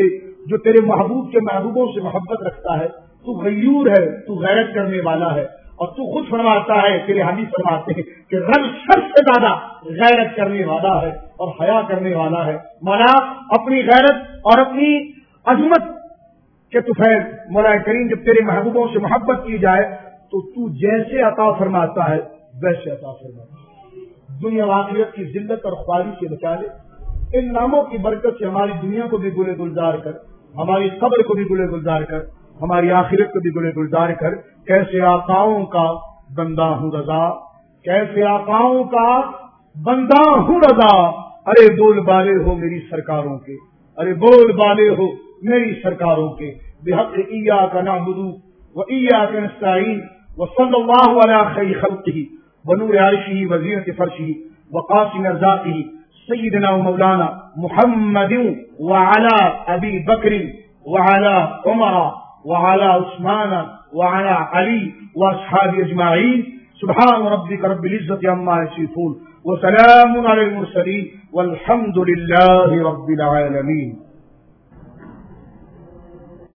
جو تیرے محبوب کے محبوبوں سے محبت رکھتا ہے، تو غیور ہے، تو غیرت کرنے والا ہے، اور تو خود فرماتا ہے، تیرے حدیث فرماتے ہیں کہ رب سب سے زیادہ غیرت کرنے والا ہے اور حیا کرنے والا ہے۔ مولا اپنی غیرت اور اپنی عظمت کے طفیل مولا کریم جب تیرے محبوبوں سے محبت کی جائے تو جیسے عطا فرماتا ہے ویسے عطا فرماتا ہے۔ دنیا و آخرت کی ذلت اور خواری سے بچا لے، ان ناموں کی برکت سے ہماری دنیا کو بھی گلے گلزار کر، ہماری قبر کو بھی گلے گلزار کر، ہماری آخرت کو بھی گلے گلزار کر۔ کیسے آقاؤں کا بندہ ہوں رضا، کیسے آقاؤں کا بندہ ہوں رضا، ارے بول بالے ہو میری سرکاروں کے، ارے بول بالے ہو میری سرکاروں کے۔ بحق ایاک نعبد و ایاک نستعین وصلی اللہ علی خیر خلقہ ونور عرشہ وزینۃ فرشہ وقاسم ارزاقہ سیدنا و مولانا محمد وعلی ابی بکر وعلی عمر وعلى عثمان وعلى علي واصحابه اجمعين سبحان ربك رب العزة عما يصفون وسلام على المرسلين والحمد لله رب العالمين۔